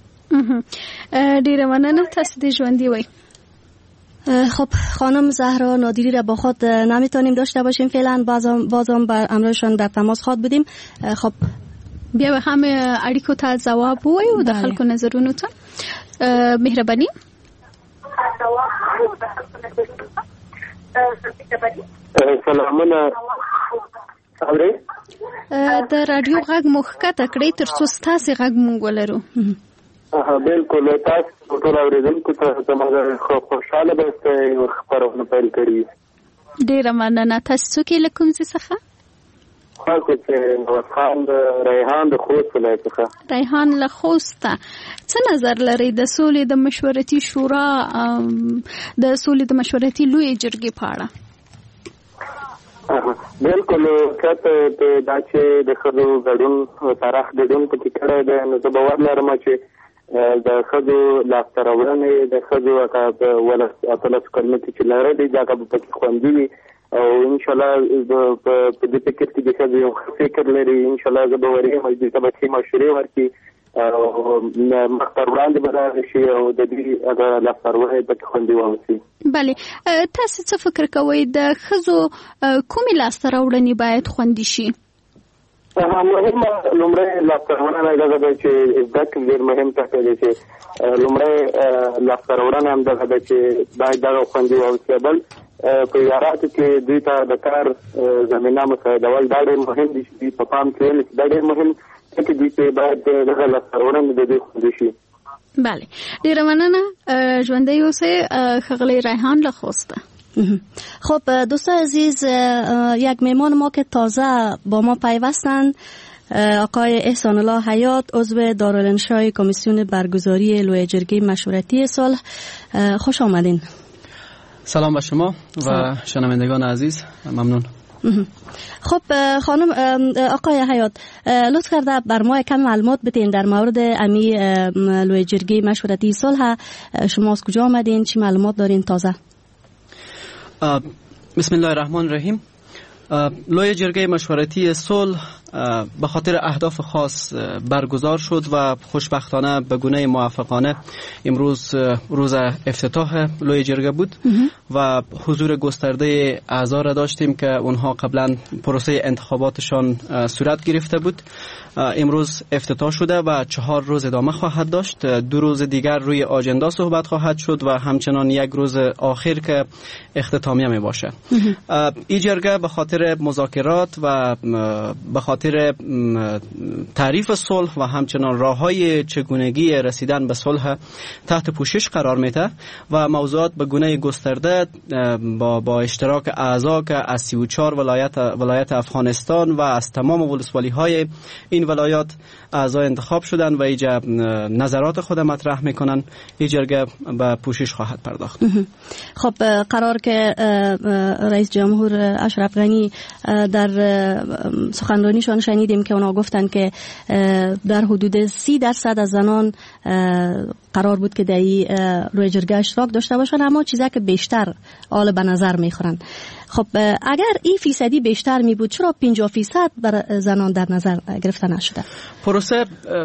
ډیره مننه. تاسو دې ژوندۍ وای. خب خانم زهرا نادری را با خود نمیتونیم داشته باشیم فعلا، بازم بر امرشان در تماس خود بودیم. خب بیا به همه اړیکو ته ځواب وایو د خلکو نظرونو ته. مهرباني. سلامونه. اورئ؟ د رادیو غږ مو ښکته کړئ تر څو ستاسې غږ مونږ ولرو. بالکل. تاسو ټول اورېدونکو ته زموږ خوشحاله به چې خبرونه پیل کړي. ډېره مننه. تاسو څوک له کوم ځای څخه؟ خاصه چې نوخان د ریحان د خوست ولایت څخه. ریحان له خوسته. څه نظر لرئ د سولې د مشورتي شورا د سولې د مشورتي لوی جرګې په اړه؟ بالکل. کته دا چې د ښځو ګډون طرح ګډون پکې کړی دی نو زه باور لرم چې د ښځو لاسته راوړنې د ښځو په ولس اتلس کلمې چې لري دی دا به پکې خوندي وي او ان شاء الله په دې فکر کې د ښځو یو فکر لري. ان شاء الله زه به وریم چې د بچي مشورې ورکړي او مختار وړاندې به شي او د دې هغه لاسته راوړنې پکې خوندي واوسي. بله. تاسو څه فکر کوئ د ښځو کومې لاسته راوړنې باید خوندي شي؟ مهمه لومړی لاسته راوړنه دغه ده چې زده کړې ډېر مهم ټکی دی چې لومړی لاسته راوړنه همدغه ده چې باید دغه خوندي واوسي. بل په اداراتو کې دوی ته د کار زمینه مساعدول دا ډېر مهم دي چې دوی په پام کې ولري. دا ډېر مهم دی چې دوی ته باید دغه لاسته راوړنې د دوی خوندي شي. بله. ډیره مننه. ژوندۍ اوسئ. ښاغلی ریحان له خوسته. خب دوستان عزیز، یک مهمان ما که تازه با ما پیوستند آقای احسان الله حیات، عضو دارالانشای کمیسیون برگزاری لوی جرگه مشورتی صلح. خوش آمدین. سلام به شما و شنوندگان عزیز. ممنون. خب خانم آقای حیات، لطف کرده بر ما کم معلومات بتین در مورد امی لوی جرگه مشورتی صلح. شما از کجا آمدین؟ چی معلومات دارین تازه؟ بسم الله الرحمن الرحیم. لوی جرگه مشورتی صلح به خاطر اهداف خاص برگزار شد و خوشبختانه به گونه موفقانه امروز روز افتتاح لوی جرگه بود و حضور گسترده اعضا را داشتیم که اونها قبلا پروسه انتخاباتشان صورت گرفته بود. امروز افتتاح شده و 4 روز ادامه خواهد داشت. 2 روز دیگر روی آجندا صحبت خواهد شد و همچنان 1 روز آخر که اختتامیه می باشه. این جرگه به خاطر مذاکرات و به خاطر خاطر تعریف صلح و همچنان راههای چگونگی رسیدن به صلح تحت پوشش قرار میده و موضوعات به گونه گسترده با اشتراک اعضا که از 34 ولایت افغانستان و از تمام ولسوالی های این ولایات اعضا انتخاب شدن و اینجا نظرات خود مطرح میکنن. این جرگه به پوشش خواهد پرداخت. خب قرار که رئیس جمهور اشرف غنی در سخنرانیشان شنیدیم که اونا گفتن که در حدود 30% از زنان قرار بود که در این روی جرگه اشتراک داشته باشن، اما چیزا که بیشتر آل به نظر میخورن. خب اگر این فیصدی بیشتر می بود چرا 50% بر زنان در نظر گرفته نشده؟ پروسه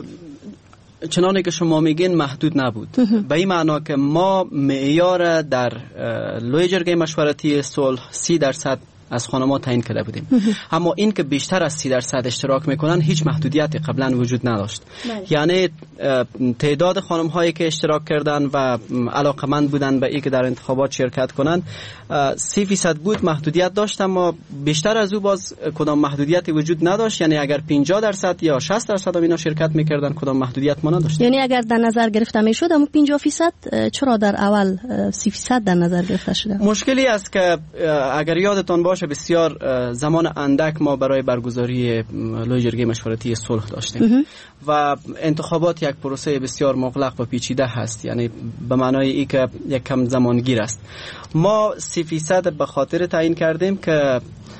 چنانه که شما میگین محدود نبود، به این معنا که ما معیار در لوی جرگه مشورتی صلح 30% از خانم‌ها تعیین کرده بودیم، اما این که بیشتر از 30% اشتراک میکنن هیچ محدودیتی قبلا وجود نداشت. یعنی تعداد خانم‌هایی که اشتراک کردن و علاقمند بودن به این که در انتخابات شرکت کنن 30% بود، محدودیت داشت، اما بیشتر از او باز کدام محدودیتی وجود نداشت. یعنی اگر 50% یا 60% اینا شرکت میکردن کدام محدودیت ما نداشت. یعنی اگر در نظر گرفته میشد اما 50% چرا در اول 30% در نظر گرفته شده؟ مشکلی است که اگر یادتان باشه بسیار زمان اندک ما برای برگزاری لوی جرگه مشورتی صلح داشتیم و انتخابات یک پروسه بسیار مغلق و پیچیده هست، یعنی به معنای ای که یک کم زمانگیر است. ما 30% به خاطر تعیین کردیم که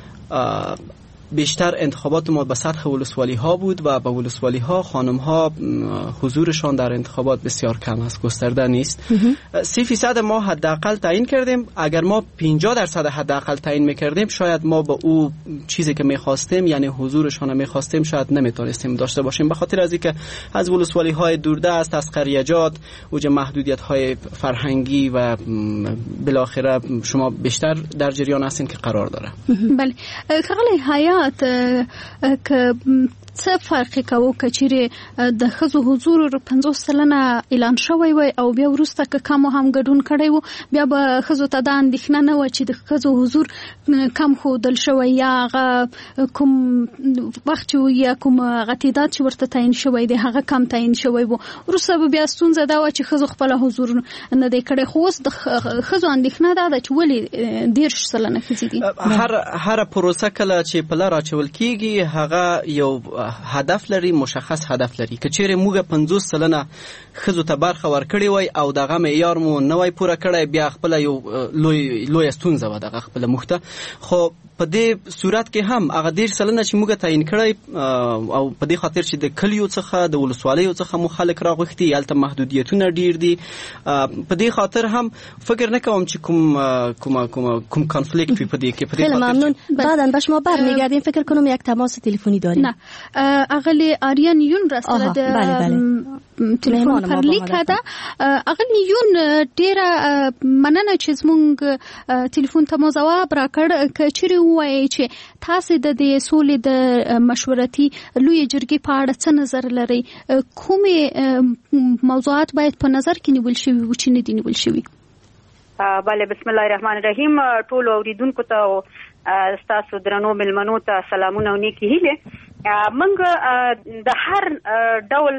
بیشتر انتخابات ما به سطح ولسوالی ها بود و به ولسوالی ها خانم ها حضورشان در انتخابات بسیار کم است، گسترده نیست. 30% ما حداقل تعیین کردیم. اگر ما 50% حداقل تعیین میکردیم شاید ما به او چیزی که میخواستیم، یعنی حضورشان میخواستیم، شاید نمیتونستیم داشته باشیم، به خاطر از اینکه از ولسوالی های دوردست، از قریجات، اوج محدودیت های فرهنگی و بالاخره شما بیشتر در جریان هستین که قرار داره. بله خغلی حیات که څه فرق کوي کچېره د خزو حضور 50 سلنه اعلان شوی وي او بیا ورسته که کم هم ګډون کړی وو، بیا به خزو ته د اندېښنه نه و چې د خزو حضور کم ښودل شوی یا هغه کوم وخت یا کوم غتیدات چې ورته تعیین شوی دی هغه کم تعیین شوی وو. وروسته به بیا ستونزه دا و چې خزو خپل حضور نه دی کړی، خو اوس د خزو اندېښنه دا ده چې ولې 10 سلنه ښځې دي. هر پروسه کله چې په لار اچول کیږي هغه یو هدف لري، مشخص هدف لري. که چیرې موږ 50 سلنه خزو ته برخه ورکړی وای او دغه معیار مو نه وای پوره کړی، بیا خپل یو لوی ستونزه و دغه خپل مخته. خو په دې صورت کې هم هغه 10 سلنه چې موږ تعیین کړی او په دې خاطر چې د کلیو څخه د ولسوالیو څخه مو خلک راغوښتي، یالته محدودیتونه ډیر دي، په دې خاطر هم فکر نکوم چې کوم کانفلیکت وي په دې کې. خیلی ممنون. بعداً به شما برمیگردیم. فکر کنم یک تماس تلفنی داریم. نه اغلی آریان یون راسته د تلیفون پرلیک ده. اغلی یون ډیره مننه چې زمونږ تلیفون ته مو ځواب راکړ. که چیرې وایي چې تاسو د دې سولې د مشورتي لوی جرګې په اړه څه نظر لرئ، کومې موضوعات باید په نظر کې نیول شوي و چې نه دي نیول شوي؟ بله، بسم الله الرحمن الرحیم. ټول اوریدونکو ته ستاسو درنو ملمنو ته سلامونه او نیکی هیله. موږ د هر ډول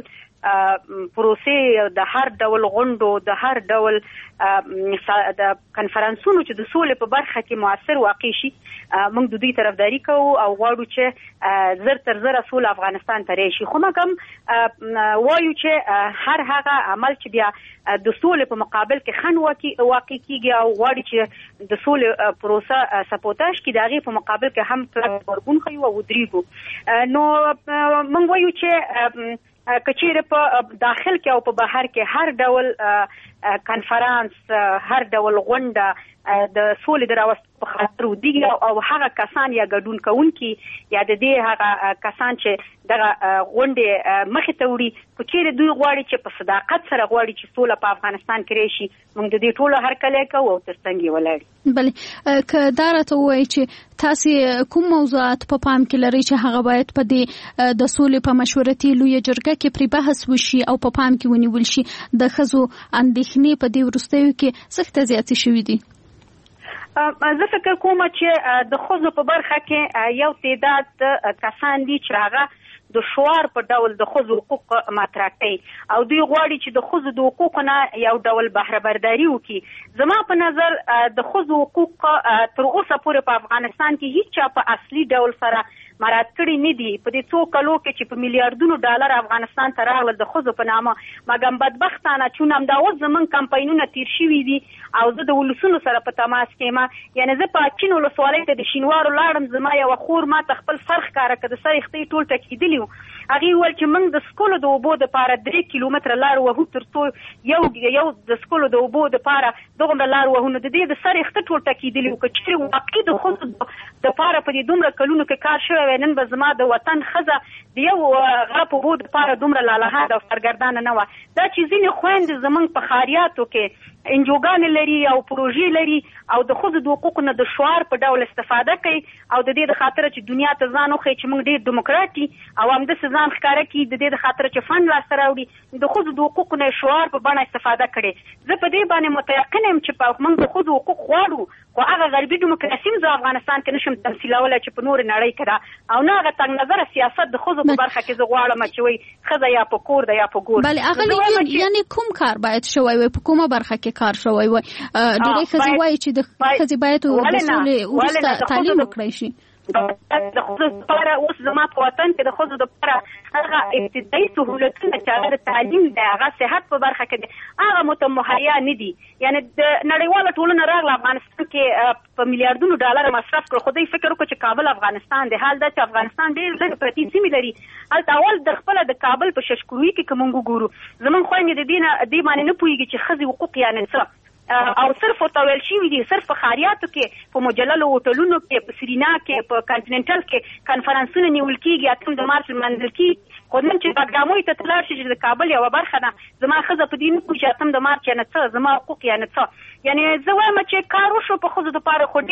پروسې، د هر ډول غونډو، د هر ډول د کنفرانسونو چې د سولې په برخه کې موثر واقع شي، موږ د دوی طرفداري کوو او غواړو چې زر تر زر سول افغانستان ته راشي. خو موږ وایو چې هر هغه عمل چې بیا د سولې په مقابل کې خنډ واقع کیږي او غواړي چې د سولې پروسه سپورټاژ کې د هغې په مقابل کې هم کلک غبرګون ښیو او ودرېږو. نو موږ وایو چې کچېره په داخل کې او په بهر کې هر ډول کنفرانس، هر ډول غونډه د سولې د راوستلو په خاطر ودی او هغه کسان یا ګډون کوونکي یا د دې هغه کسان چې دغه غونډې مخې ته وړي، په چیرې دوی غواړي چې په صداقت سره غواړي چې سوله په افغانستان کې راشي، موږ د دې ټولو هرکلی کوو او تر څنګ یې ولاړ. بله، که دا راته ووایي چې تاسې کوم موضوعات په پام کې لرئ چې هغه باید په دې د سولې په مشورتي لویه جرګه کې پرې بحث وشي او په پام کې ونیول شي، د ښځو اندېښنې په دې وروستیو کې سخته زیاتې شوي دي؟ زه فکر کوم چې د ښځو په برخه کې یو تعداد کسان دي چې هغه د شعار په ډول د ښځو حقوق مطرح کوي او دوی غواړي چې د ښځو د حقوقو نه یو ډول بهره برداري وکړي. زما په نظر د ښځو حقوق تر اوسه پورې په افغانستان کې هیڅ چا په اصلي ډول سره مراعات کړي نه دي. په دې څو کلو کې چې په میلیارډونو ډالر افغانستان ته راغلل د ښځو په نامه، مګر بدبختانه چون همدا اوس زمونږ کمپاینونه تیر شوي دي او زه د ولسونو سره په تماس کې یم. یعنې زه په چین ولسوالۍ ته د شینوارو لاړم، زما یوه خور ما ته خپل سر ښکاره کړه، د سر یختۍ ټول ټکېدلي وو. هغې وویل چې موږ د څښلو د اوبو دپاره 3 کیلومتره لار وهو تر څو یو د څښلو د اوبو دپاره دغومره لار وهو. نو د دې د سر یخته ټول ټکېدلي وو. که چېرې واقعي د ښځو دپاره په دې دومره کلونو کې کار شوی وی، نن به زما د وطن ښځه د یو غاپ اوبو دپاره دومره لالهانده او سرګردانه نه وه. دا چې ځینې خویندې زموږ په ښاریاتو کې انجوګانې لري او پروژې لري او د ښځو د حقوقو نه د شعار په ډول استفاده کوي او د دې د خاطره چې دنیا ته ځان وښیي چې موږ ډېر ډیموکرات یو او همداسې ځان ښکاره کړي، د دې د خاطره چې فند لاسته راوړي، د ښځو د حقوقو نه شعار په بڼه استفاده کړي. زه په دې باندې متیقن یم چې موږ د ښځو حقوق غواړو، خو هغه غربي ډیموکراسي هم زه افغانستان کې نشم تمثیلولی چې په نورې نړۍ کې ده، او نه هغه تنګ نظره سیاست د ښځو په برخه کې زه غواړم چې وایي ښځه یا په کور ده یا په ګور. بله اغلې یعنې کوم کار باید شوی وي، په کومه برخه کې کار شوی وي؟ ډېری ښځې وایي چې د ښځې باید د سولې وروسته تعلیم وکړی شي. د ښځو لپاره اوس زما په وطن کې د ښځو لپاره هغه ابتدایي سهولتونه چې هغه د تعلیم دی، هغه صحت په برخه کې دی، هغه مو مهیا نه دي. یعنې د نړیواله ټولنه راغله افغانستان کې په میلیارډونو ډالر مصرف کړ، خو دوی فکر وکړو چې کابل افغانستان دی. حال دا چې افغانستان ډېر لږ پرتې سیمې لري. هلته اول د خپله د کابل په ششکروي کې که موږ وګورو، زموږ خویندې د دې باندې نه پوهېږي چې ښځې حقوق یعنې څه، او صرف ورته ویل شوي دي صرف په ښاریاتو کې په مجللو هوټلونو کې په سرینا کې په کانټیننټل کې کنفرانسونه نیول کېږي، 8 مارچ لمانځل کېږي. خو نن چې بګراموي ته تلاړ شي چې د کابل یوه برخه ده، زما ښځه په دې نه پوهېږي چې 8 مارچ یعنې څه، زما حقوق یعنې څه. یعنې زه وایم چې کار وشو په ښځو دپاره، خو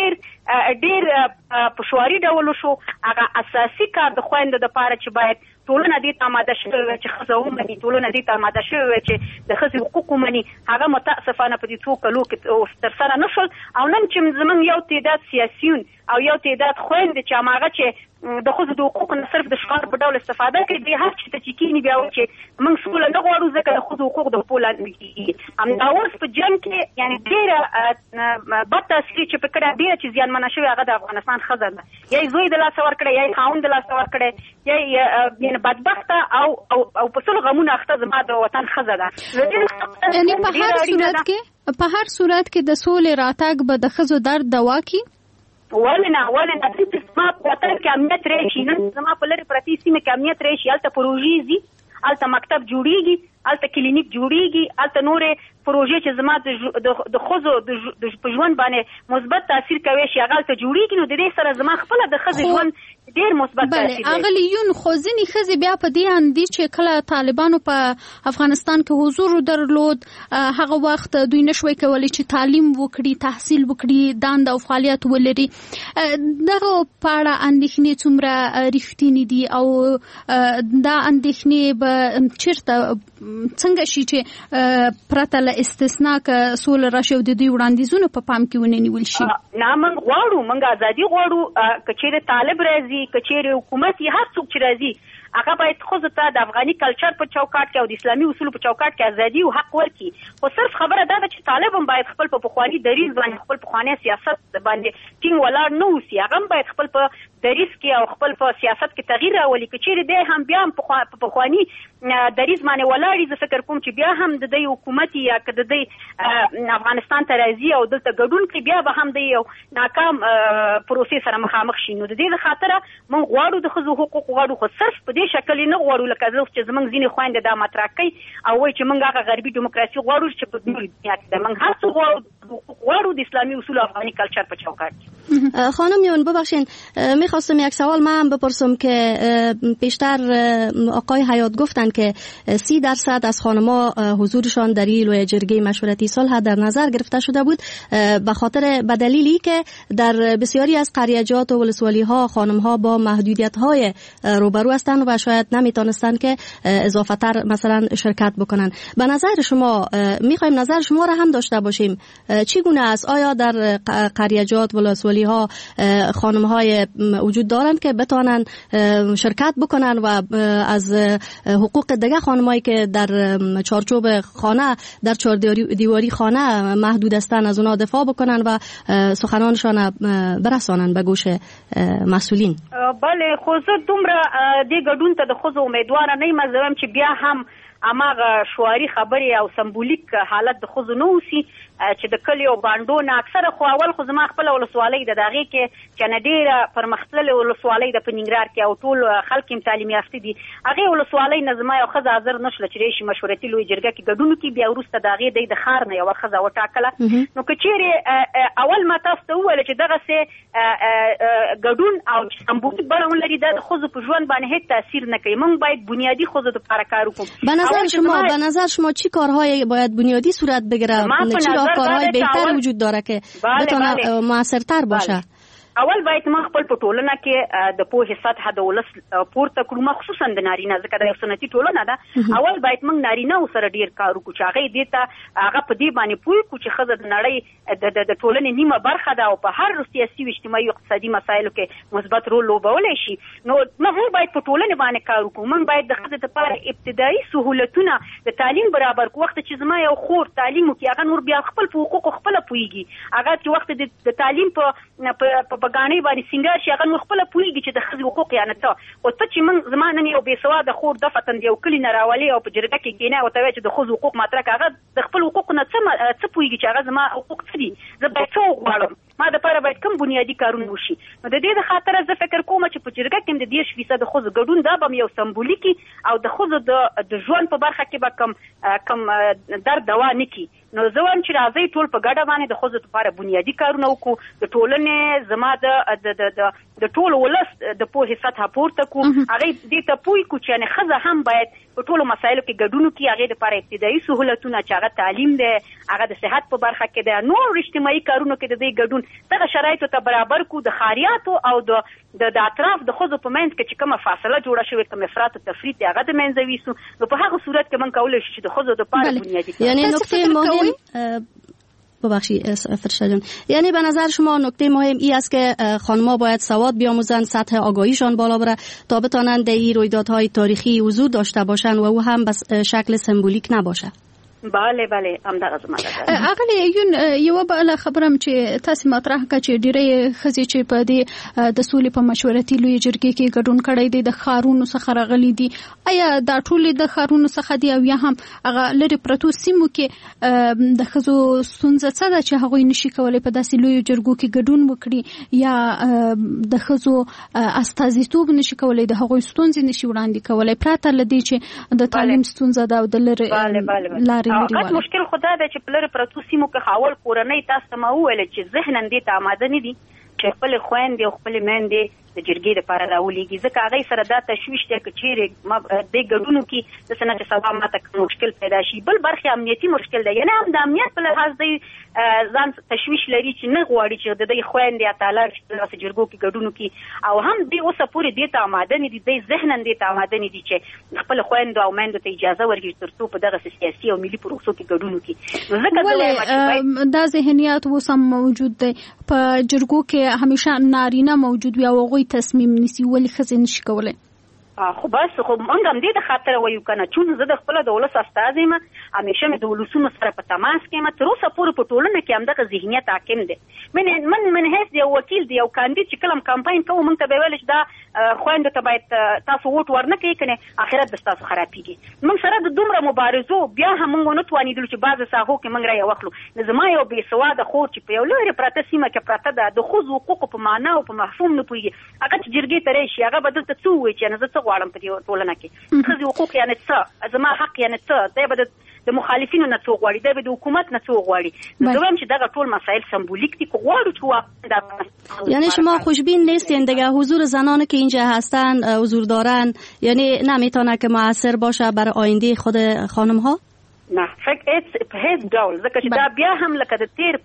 ډېر په شعاري ډول وشو. هغه اساسي کار د خویندو دپاره چې باید ټولنه دې ته آماده شوې وي چې ښځه ومني، ټولنه دې ته آماده شوې وي چې د ښځې حقوق ومني، هغه متاسفانه په دې څو کلو کې ترسره نه شول. او نن چې زموږ یو تعداد سیاسیون او یو تعداد خویندې چې هماغه چې د ښځو د حقوقو نه صرف د شعار په ډول استفاده کوي، دی هر چېرته چې کېني بیا وایي چې موږ سوله نه غواړو ځکه د ښځو حقوق د پښو لاندې کېږي. همدا اوس په جنګ کې یعنې ډېره بد تاثیر چې په کړی، ډېره چې زیانمنه شوې هغه د افغانستان ښځه ده. یا یې زوی د لاسه ورکړی، یا یې خاوند د لاسه ورکړی، یا یعنې بدبخته او په سلو غمونه اخته زما د وطن ښځه ده. یعنې په هر صورت کې د سولې راتګ به د ښځو درد دوا کړي. ولې نه زما په وطن کې امنیت راشي، نن زما په لرې پرتې سیمه کې امنیت راشي، هلته پروژې ځي، هلته مکتب جوړېږي، هلته کلینیک جوړېږي، هلته نورې پروژې چې زما د ښځو په ژوند باندې مثبت تاثیر کوي شي هغه هلته جوړېږي. نو د دې سره زما خپله د ښځې ژوند ډېر مثبت تاثیر لري. اغلې یون خو ځینې ښځې بیا په دې اندي چې کله طالبانو په افغانستان کې حضور درلود، هغه وخت دوی نشوي کولی چې تعلیم وکړي، تحصیل وکړي، دنده او فعالیت ولري. دغه په اړه اندېښنې څومره رښتینې دي او دا اندېښنې به چېرته څنګه شي چې پرته له استثنا که سوله راشي او د دوی وړاندیزونه په پام کې ونه نیول شي؟ نه، موږ غواړو، موږ ازادي غواړو. که چېرې طالب راځي، که چېرې حکومت یې هر څوک چې راځي، هغه باید ښځو ته د افغاني کلچر په چوکاټ کې او د اسلامي اصولو په چوکاټ کې ازادي او حق ورکړي. خو صرف خبره دا ده چې طالب هم باید خپل په پخواني دریځ باندې، خپل پخوانی سیاست باندې ټینګ ولاړ نه اوسي. هغه هم باید خپل په دریځ کې او خپل په سیاست کې تغییر راولي. که چېرې دی هم بیا هم په پخواني دریځ باندې ولاړ، زه فکر کوم چې بیا هم د دوی حکومت یا که د دوی افغانستان ته راځي او دلته ګډون کوي، بیا به هم د یو ناکام پروسې سره مخامخ شي. نو د دې د خاطره موږ غواړو د ښځو حقوق غواړو، خو صرف په دې شکل نه غواړو لکه زه چې زموږ ځینې خویندې دا مطرح کوي او وایي چې موږ هغه غربي ډیموکراسي غواړو چې په نورې دنیا کې ده. موږ هر څه غواړو د اسلامي اصول و افغانی کلچر په چوکاټ. خانم یون ببخشین، میخواستم یک سوال من بپرسم که پیشتر آقای حیات گفتن که 30% از خانم‌ها حضورشان در این لوی جرگه مشورتی صلح در نظر گرفته شده بود به دلیلی که در بسیاری از قریجات و ولسوالی‌ها خانم‌ها با محدودیت‌های روبرو هستند و شاید نمیتونستند که اضافه تر مثلا شرکت بکنن. به نظر شما میخوایم نظر شما را هم داشته باشیم، چگونه است؟ آیا در قریه‌جات ولسوالی ها خانم های وجود دارند که بتوانند شرکت بکنن و از حقوق دیگه خانمایی که در چارچوب خانه در چهار دیواری خانه محدود هستند از اونها دفاع بکنن و سخنانشان برسانن به گوش مسئولین؟ بله، خو زه دومره دې ګډون ته د ښځو امیدواره نه یم. زه وایم چې بیا هم هماغه شعاري خبرې او سمبولیک حالت د ښځو نه اوسي چې د کلیو بانډو نه اکثره خو اول خو زما خپله ولسوالۍ ده د هغې کې چې نه ډېره پرمختللې ولسوالۍ ده په ننګرهار کې او ټول خلک یې تعلیم یافته دي. هغې ولسوالۍ نه زما یو ښځه حاضر نه شوله چې راشي مشورتي لویې جرګه کې ګډون وکړي. بیا وروسته د هغې دی د ښار نه یوه ښځه وټاکله. نو که چیرې اول ما تاسو ته وویله چې دغسې ګډون او سمبولیک بڼه ولري دا د ښځو په ژوند باندې هېڅ تاثیر نه کوي. موږ باید بنیادي ښځو دپاره کار وکړو. به نظر شما چی کارهای باید بنیادی صورت بگیره؟ چی راهکارهای بهتر وجود داره که بتونه موثرتر باشه؟ اول باید ما خپل په ټولنه کې د پوهې سطح د ولس پورته کړو، مخصوصا د نارینه، ځکه دا یو سنتي ټولنه ده. اول باید موږ نارینه سره ډیر کار وکړو چې هغه دې ته هغه په دې باندې پوه کړو چې ښځه د نړۍ د ټولنې نیمه برخه ده او په هر سیاسي او اجتماعي او اقتصادي مسایلو کې مثبت رول لوبولی شي. نو موږ باید په ټولنه باندې کار وکړو. موږ باید د ښځې لپاره ابتدایي سهولتونه د تعلیم برابر کړو. وخت چې زما یو خور تعلیم وکړي هغه نور بیا خپل په حقوقو خپله پوهېږي. هغه چې وخت د تعلیم په بګانۍ باندې سینګار شي هغه نو خپل پوهېږي چې د ښځې حقوق یعنې څه. او ته چې موږ زما نن یو بېسواده خور دفتن د یو کلي نه راولې او په جرګه کې کښېنې او ته وایې چې د ښځو حقوق مطرح کړه، هغه د خپل حقوقو نه څه پوهېږي چې هغه زما حقوق څه دي، زه باید څه وغواړم، ما دپاره باید کوم بنیادي کارونه وشي. نو د دې د خاطره زه فکر کوم چې په جرګه کې د 30% ښځو ګډون دا به یو سمبولیکي او د ښځو د ژوند په برخه کې به کم درد دوا نه کړي. نو زه وایم چې راځئ ټول په ګډه باندې د ښځو لپاره بنیادي کارونه وکړو. د ټولنې زما د ټول ولس د پوهې سطحه پورته کړو. هغې دې ته پوه کړو چې یعنې ښځه هم باید په ټولو مسایلو کې ګډون وکړي. هغې دپاره ابتدایي سهولتونه چې هغه تعلیم دی، هغه د صحت په برخه کې دی، نور اجتماعي کارونو کې د دې ګډون دغه شرایطو ته برابر کړو. د ښاریاتو او د اطراف د ښځو په منځ کې چې کومه فاصله جوړه شوې، کوم افراط او تفریط دی، هغه د منځه ویسو. نو په هغه صورت کې موږ کولی شو چې د ښځو دپاره بنیادي یعنی نکته مهم ببخشید فرشته جان، یعنی به نظر شما نکته مهم این است که خانم‌ها باید سواد بیاموزند، سطح آگاهیشان بالا بره تا بتوانند این رویدادهای تاریخی حضور داشته باشند و او هم به شکل سمبولیک نباشه. بله بله همدغه زما ده. اغلی یو بل خبرم چې تاسو مطرح کړ چې ډیره خزي چې په دې د سولې په مشورتي لوی جرګې کې ګډون کړی دی د خارونو څخه راغلي دي. آیا دا ټول د خارونو څخه دی او یا هم هغه لري پرتو سیمو کې د خزو ستونزه څه ده چې هغه نشي کولای په داسې لوی جرګو کې ګډون وکړي یا د خزو استازیتوب نشي کولای د هغه ستونزې نشي وړاندې کولای پراته لدی چې د تعلیم ستونزه ده او د لري غټ مشکل خدا ده چې په لرې پرتو سیمو کې خاول کورنۍ تاسو ته ما وویل چې ذهناً دې ته آماده نه دي چې خپل خویندې او خپل میندې د جرګې لپاره راولېږي. ځکه هغې سره دا تشویش دی که چیرې دې ګډون وکړي داسې نه چې سبا ماته مشکل پیدا شي. بل برخې امنیتي مشکل دی، یعنې هم د امنیت په لحاظ دی ځان تشویش لري چې نه غواړي چې د دوی خویندې یا تعالی چې داسې جرګو کې ګډون وکړي او هم دوی اوسه پورې دې ته آماده نه دي، دوی ذهناً دې ته آماده نه دي چې خپل خویندو او میندو ته اجازه ورکړي تر څو په دغسې سیاسي او ملي پروسو کې ګډون وکړي. ولې دا ذهنیت اوس هم موجود دی په جرګو کې همیشه نارینه موجود وي او هغوی تصمیم نیسي، ولې ښځې نشي کولی؟ خو بس خو موږ هم دې د خاطره وایو که نه، چون زه د خپله د ولس استازی یم، همیشه مې د ولسونو سره په تماس کې یم، تر اوسه پورې په ټولنه کې همدغه ذهنیت حاکم دی. من حیث د یو وکیل د یو کاندید چې کله هم کمپاین کوو موږ ته به یې ویل چې دا خویندو ته باید تاسو ووټ ورنه کوئ که نه آخرت به ستاسو خرابېږي. موږ سره د دومره مبارزو بیا هم موږ ونه توانېدلو چې بعضې ساحو کې موږ رایه واخلو. زما یو بېسواده خور چې په یو لرې پرته سیمه کې پرته ده، د ښځو حقوقو په معنا او په مفهوم نه پوهېږي، هغه چې جرګې ته راشي هغه به دلته څه ووایي چې زه څه غواړم په دې ټولنه کې، ښځې حقوق یعنې څه، زما حق یعنې څه، دی به د مخالفینو نه څه غواړي، دی به د حکومت نه څه غواړي. زه وایم چې دغه ټول مسایل سمبولیک دي که غواړو چې یعنی شما خوشبین نیستین دیگه حضور زنانی که اینجا هستن حضور دارن یعنی نمیتونه که مؤثر باشه برای آینده خود خانم ها؟ نه فکر په هیڅ ډول، ځکه چې دا بیا هم لکه د تیر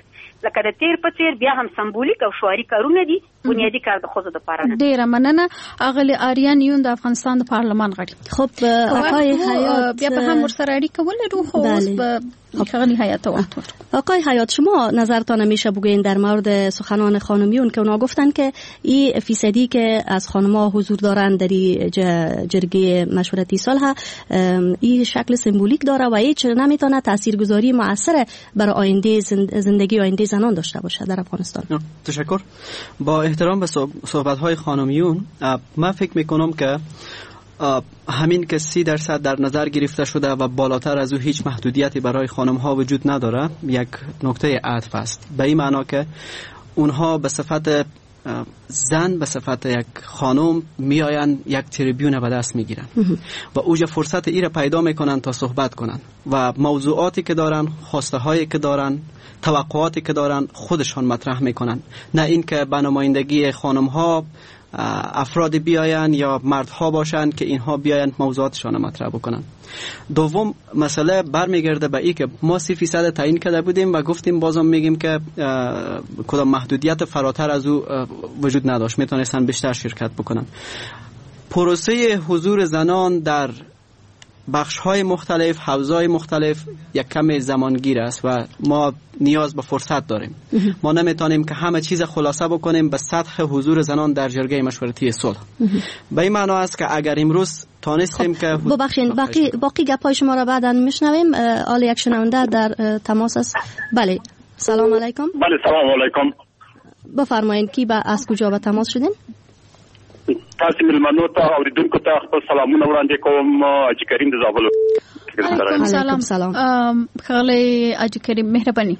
په څیر بیا هم سمبولیک او شعاري کارونه دي، بنیادي کار د ښځو دپاره نه. ډېره مننه اغلې آریان یون د افغانستان د پارلمان غړي. خب آقای حیات بیا به هم ورسره اړیکه ولرو، خو اوس به خیلی حیات وقت. آقای حیات، شما نظرتان میشه بگوین در مورد سخنان خانمیون که اونا گفتن که این فیصدی که از خانم‌ها حضور دارن در جرگه مشورتی صلح این شکل سمبولیک داره و هیچ نمیتونه تاثیرگذاری مؤثر برای آینده زندگی آینده زنان داشته باشه در افغانستان. تشکر. با احترام به صحبت‌های خانمیون، من فکر میکنم که همین که 30% در نظر گرفته شده و بالاتر از او هیچ محدودیتی برای خانم ها وجود نداره یک نکته عطف است. به این معنا که اونها به صفت زن، به صفت یک خانم میآیند یک تریبیون به دست میگیرن و اوجا فرصت ای را پیدا میکنن تا صحبت کنن و موضوعاتی که دارن، خواسته هایی که دارن، توقعاتی که دارن خودشان مطرح میکنن، نه اینکه به نمایندگی خانم ها افراد بیاین یا مردها باشن که اینها بیاین موضوعاتشان مطرح بکنن. دوم مسئله برمیگرده به این که ما 30% تعیین کرده بودیم و گفتیم، بازم میگیم که کدام محدودیت فراتر از او وجود نداشت، میتونستن بیشتر شرکت بکنن. پروسه حضور زنان در بخش‌های مختلف، حوزه‌های مختلف یک کم زمانگیر است و ما نیاز به فرصت داریم. ما نمیتونیم که همه چیز خلاصه بکنیم به سطح حضور زنان در جرگه مشورتی صلح. به این معنا است که اگر امروز تانستیم که ببخشید باقی گپای شما را بعداً میشنویم. آل یک شنونده در تماس است. بله، سلام علیکم. بله، سلام علیکم. بفرمایید کی از کجا به تماس شدین؟ تاسو ملمنو ته اوریدونکو ته خپل سلامونه وړاندې کوم. اجي کریم د زابل. علیکم سلام. خاله اجي کریم، مهرباني.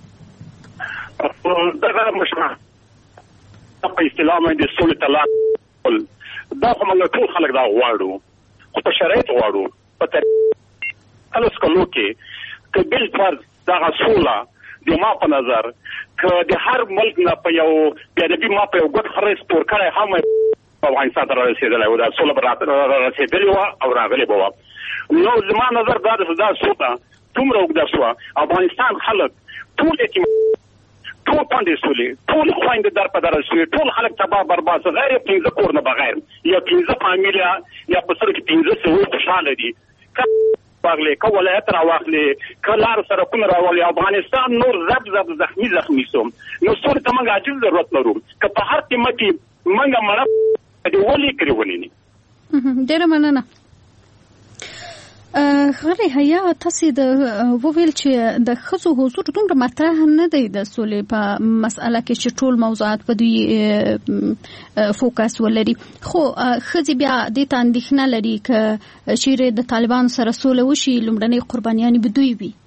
دغه مشره په اصطلاح باندې سولې طلاق دا خو موږ ټول خلک دا غواړو، خو په شرایط غواړو. په تاسو کولو کې که بل فرض دغه سوله د ما په نظر که د هر ملک نه په یو بیادبي ما په یو ګډ خرې سپور کړی هم افغانستان ته رسېدلی و، دا سوله به رسېدلې وه او راغلې به وه. نو زما نظر دا دا سوله دومره اوږده شوه، افغانستان خلک ټول ټول پاندې سولې، ټول خویندې در په در شوې، ټول خلک تباه برباد شو، غیر 15 کور نه بغیر یا 15 فامیله یا په سر کې 15 سوي خوشحاله دي. باغلی که ولایت را واخلی که لار سرکونه را واخلی، افغانستان نور زخمی سو. نو سولې ته موږ عاجز ضرورت لرو که په هر قیمت کې موږ مړه دې ولې کړې ولې نه. ډېره مننه. غلی حیا، تاسو د وویل چې د ښځو حضور دومره مطرح نه دی د سولې په مسأله کې چې ټول موضوعات په دوی فوکس ولري، خو ښځې بیا دې ته اندېښنه لري که چیرې د طالبانو سره سوله وشي لومړنۍ قربانیانې به دوی وي.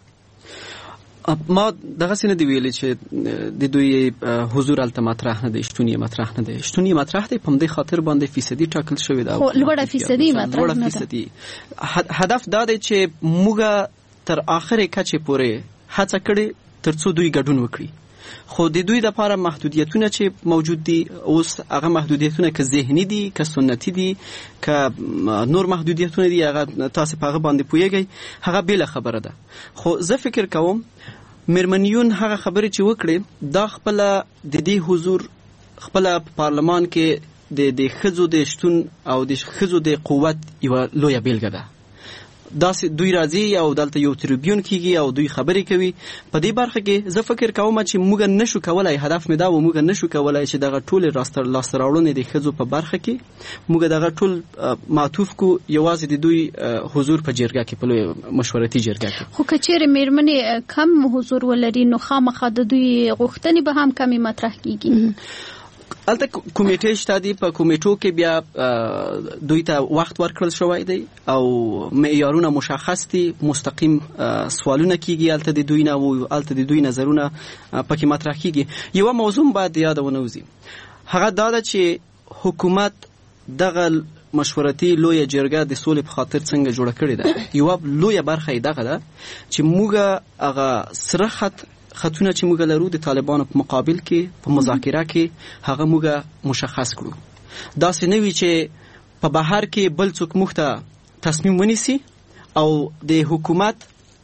ما دغه څه نه دی ویلي چې د دوی حضور الته مطرح نه دی، شتون یې مطرح نه دی. شتون یې مطرح دی، په همدې خاطر باندې فیصدي ټاکل شوی دا. خو لوړه فیصدي مطرح نه ده. هدف دا دی چې موږ تر اخرې کچې پورې هڅه کړې ترڅو دوی ګډون وکړي. خو د دوی لپاره محدودیتونه چې موجود دي اوس، هغه محدودیتونه که ذهني دي، که سنتي دي، که نور محدودیتونه دي، هغه تاسو په هغه باندې پوهیږئ، هغه بل خبره ده. خو زه فکر کوم میرمنیون هغه خبرې چې وکړي دا خپل د دې حضور خپل پارلمان کې د ښځو د شتون او د ښځو د قوت یو لویه بیلګه ده. داسې دوی راځي او دلته یو تریبیون کیږي او دوی خبرې کوي. په دې برخه کې زه فکر کوم چې موږ نشو کولای، هدف مې دا و، موږ نشو کولای چې دغه ټول لاسته راوړنې د ښځو په برخه کې موږ دغه ټول معطوف کو یوازې د دوی حضور په جرګه کې، په لوی مشورتي جرګه کې. خو که چیرې میرمنې کم حضور ولري نو خامخا د دوی غوښتنې به هم کمی مطرح کیږي. البته کمیټې شته دي، په کمیټو کې بیا دوی ته وخت ورکړل شوی دی او معیارونه مشخص دي، مستقیم سوالونه کیږي البته د دوی نه او البته د دوی نظرونه پکې مطرح کیږي. یو موضوع باید یادونه وزي، هغه دا ده چې حکومت دغه مشورتي لویه جرګه د سولې په خاطر څنګه جوړه کړې ده. یو لویه برخه یې دغه ده چې موږ هغه سره خطونه چې موږ لرو د طالبانو په مقابل کې په مذاکره کې هغه موږ مشخص کړو. داسې نه وي چې په بهر کې بل څوک موږ ته تصمیم ونیسي او د حکومت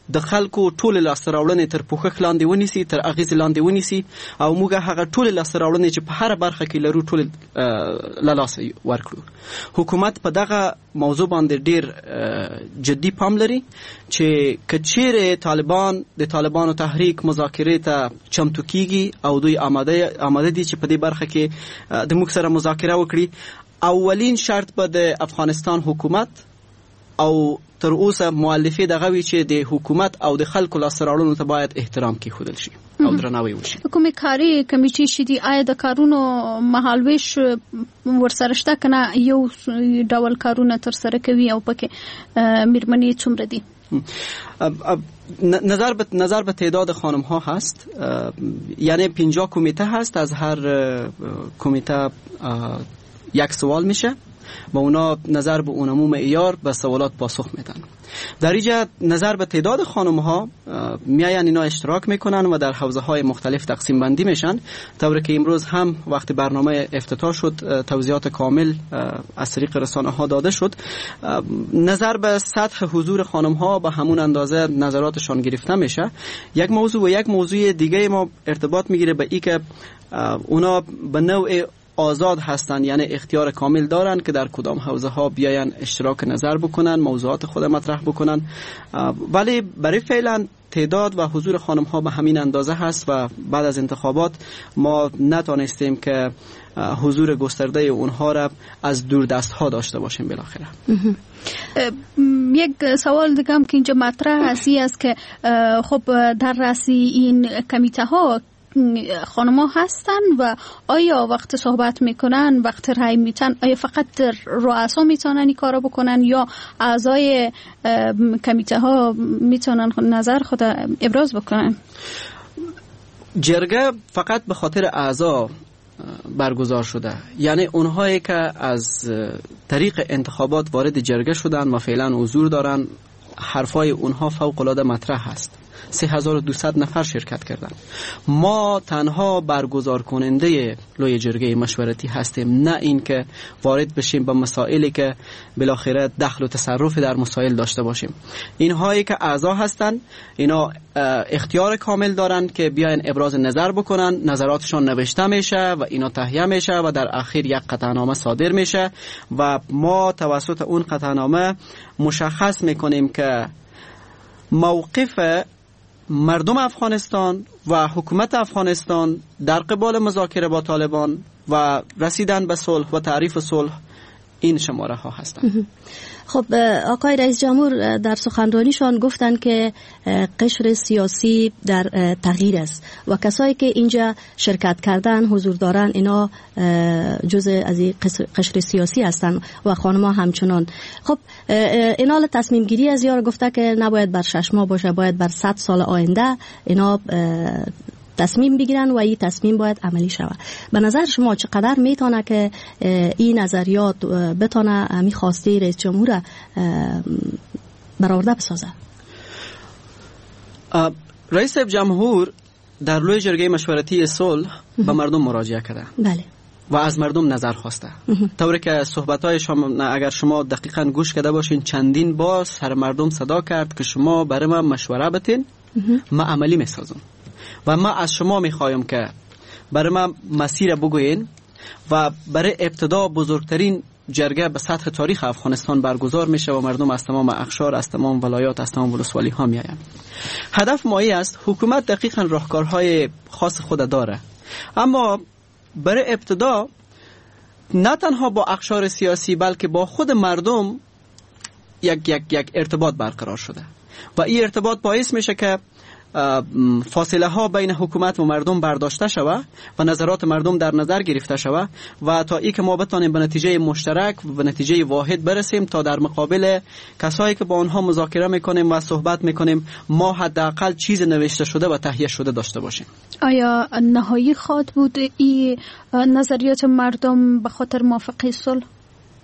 د خلکو ټول لاسته راوړنې تر پوښښ لاندې ونیسي، تر اغیز لاندې ونیسي او موږ هغه ټول لاسته راوړنې چې په هر برخه کې لرو ټول له لاسه ورکړو. حکومت په دغه موضوع باندې ډیر جدي پام لري چې کچېره طالبان د طالبانو تحریک مذاکرې ته چمتو کیږي او دوی آماده دي چې په دې برخه کې د موږ سره مذاکره وکړي. اولین شرط به د افغانستان حکومت او تر اوسه مؤلفه دغه وی چې د حکومت او د خلکو لاسته راوړنو ته باید احترام کېښودل شي او درناوی وشي. کومې کاري کمیټې چې دي آیا د کارونو مهالویش ورسره شته کنه یو ډول کارونه تر سره کوي او پکې میرمنې څومره دي؟ نظر به تعداد خانم ها هست، یعنی 50 کمیته هست، از هر کمیته یک سوال میشه و اونا نظر به اون عموم معیار به سوالات پاسخ میدن. در اینجا نظر به تعداد خانم ها میاین اینا اشتراک میکنن و در حوزه های مختلف تقسیم بندی میشن، طوری که امروز هم وقتی برنامه افتتاح شد توضیحات کامل از طریق رسانه ها داده شد. نظر به سطح حضور خانم ها به همون اندازه نظراتشان گرفته میشه. یک موضوع دیگه ما ارتباط میگیره به این که اونا به نوع آزاد هستند، یعنی اختیار کامل دارن که در کدام حوزه ها بیاین اشتراک نظر بکنن، موضوعات خود مطرح بکنن، ولی برای فعلا تعداد و حضور خانم ها به همین اندازه هست و بعد از انتخابات ما نتونستیم که حضور گسترده اونها را از دور دست ها داشته باشیم. بالاخره یک سوال دیگه هم که اینجا مطرح است که خب در رأس این کمیته ها خانم‌ها هستن و آیا وقت صحبت میکنن، وقت رأی میتن، آیا فقط رؤسا میتونن این کارو بکنن یا اعضای کمیته ها میتونن نظر خود ابراز بکنن؟ جرگه فقط به خاطر اعضا برگزار شده، یعنی اونهایی که از طریق انتخابات وارد جرگه شدن و فعلا حضور دارن، حرفای اونها فوق العاده مطرح هست. 3200 نفر شرکت کردن. ما تنها برگزار کننده لوی جرگه مشورتی هستیم، نه این که وارد بشیم به مسائلی که بالاخره دخل و تصرف در مسائل داشته باشیم. اینهایی که اعضا هستن اینا اختیار کامل دارن که بیاین ابراز نظر بکنن، نظراتشان نوشته میشه و اینا تهیه میشه و در اخیر یک قطعنامه صادر میشه و ما توسط اون قطعنامه مشخص میکنیم که موقف مردم افغانستان و حکومت افغانستان در قبال مذاکره با طالبان و رسیدن به صلح و تعریف صلح این شماره ها هستند. خب آقای رئیس جمهور در سخنرانیشان گفتن که قشر سیاسی در تغییر است و کسایی که اینجا شرکت کردن حضور دارن اینا جزء از قشر سیاسی هستن و خانم‌ها همچنان. خب اینا تصمیم گیری از یار گفته که نباید بر 6 ماه باشه، باید بر 100 سال آینده اینا تصمیم بگیرن و این تصمیم باید عملی شود. به نظر شما چقدر میتونه که این نظریات بتونه همی خواسته رئیس جمهور برآورده بسازه؟ رئیس جمهور در لوی جرگه مشورتی صلح به مردم مراجعه کرده. بله. و از مردم نظر خواسته. طوری که صحبت‌های شما اگر شما دقیقاً گوش کرده باشین چندین بار سر مردم صدا کرد که شما برای من مشوره بتین، من عملی میسازم. و ما از شما میخوایم که برای ما مسیر بگوین و برای ابتدا بزرگترین جرگه به سطح تاریخ افغانستان برگزار میشه و مردم از تمام اقشار، از تمام ولایات، از تمام ولسوالی ها میاین. هدف ما است حکومت دقیقاً راهکارهای خاص خود داره، اما برای ابتدا نه تنها با اقشار سیاسی بلکه با خود مردم یک ارتباط برقرار شده و این ارتباط باعث میشه که فاصله ها بین حکومت و مردم برداشته شود و نظرات مردم در نظر گرفته شود و تا ای که ما بتانیم به نتیجه مشترک و به نتیجه واحد برسیم تا در مقابل کسایی که با آنها مذاکره میکنیم و صحبت میکنیم ما حداقل چیز نوشته شده و تهیه شده داشته باشیم. آیا نهایی خواد بود این نظریات مردم به خاطر موافقه صلح؟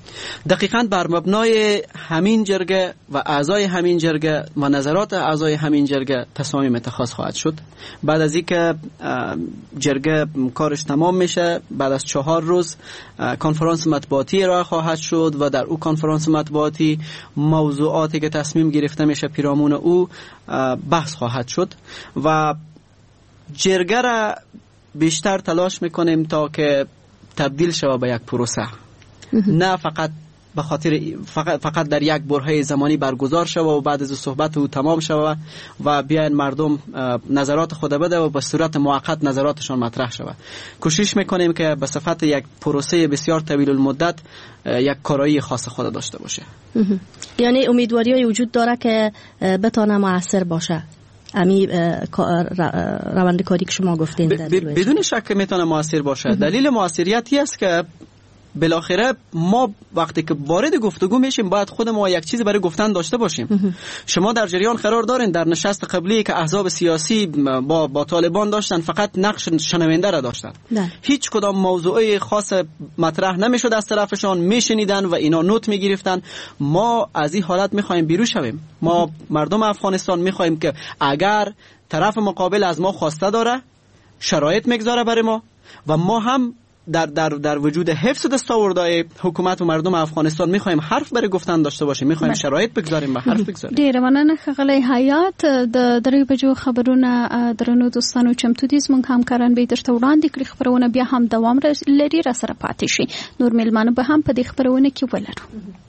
دقیقاً بر مبنای همین جرگه و اعضای همین جرگه و نظرات اعضای همین جرگه تصمیم اتخاذ خواهد شد. بعد از اینکه جرگه کارش تمام میشه، بعد از 4 روز کنفرانس مطبوعاتی ارائه خواهد شد و در او کنفرانس مطبوعاتی موضوعاتی که تصمیم گرفته میشه پیرامون او بحث خواهد شد و جرگه را بیشتر تلاش میکنیم تا که تبدیل شود به یک پروسه، نه فقط به خاطر فقط در یک برهه زمانی برگزار شود و بعد از صحبت او تمام شود و بیاین مردم نظرات خود بده و به صورت موقت نظراتشان مطرح شود. کوشش میکنیم که به صفت یک پروسه بسیار طویل المدت یک کارایی خاص خود داشته باشه. یعنی امیدواری‌های وجود داره که بتونه مؤثر باشه. امی روند کاری که شما گفتین بدون شک میتونه مؤثر باشه. دلیل مؤثریتی است که بالاخره ما وقتی که وارد گفتگو میشیم باید خود ما یک چیزی برای گفتن داشته باشیم. شما در جریان قرار دارین در نشست قبلی که احزاب سیاسی با طالبان داشتن فقط نقش شنونده را داشتن، هیچ کدام موضوع خاص مطرح نمیشد از طرفشان، میشنیدن و اینا نوت میگرفتن. ما از این حالت میخوایم بیرون شویم. ما مردم افغانستان میخوایم که اگر طرف مقابل از ما خواسته داره شرایط میگذاره برای ما و ما هم در وجود حفظ دستاوردهای حکومت و مردم افغانستان میخوایم حرف برای گفتن داشته باشیم، میخوایم شرایط بگذاریم و حرف بگذاریم. ډیر مننه ښاغلی حیات. د دریو بجو خبرونه درنو دوستانو چمتو دي زموږ همکاران به درته وړاندې کړي. خبرونه بیا هم دوام لري، را سره پاتې شي. نور میلمانه به هم په دې خبرونه کې ولرو.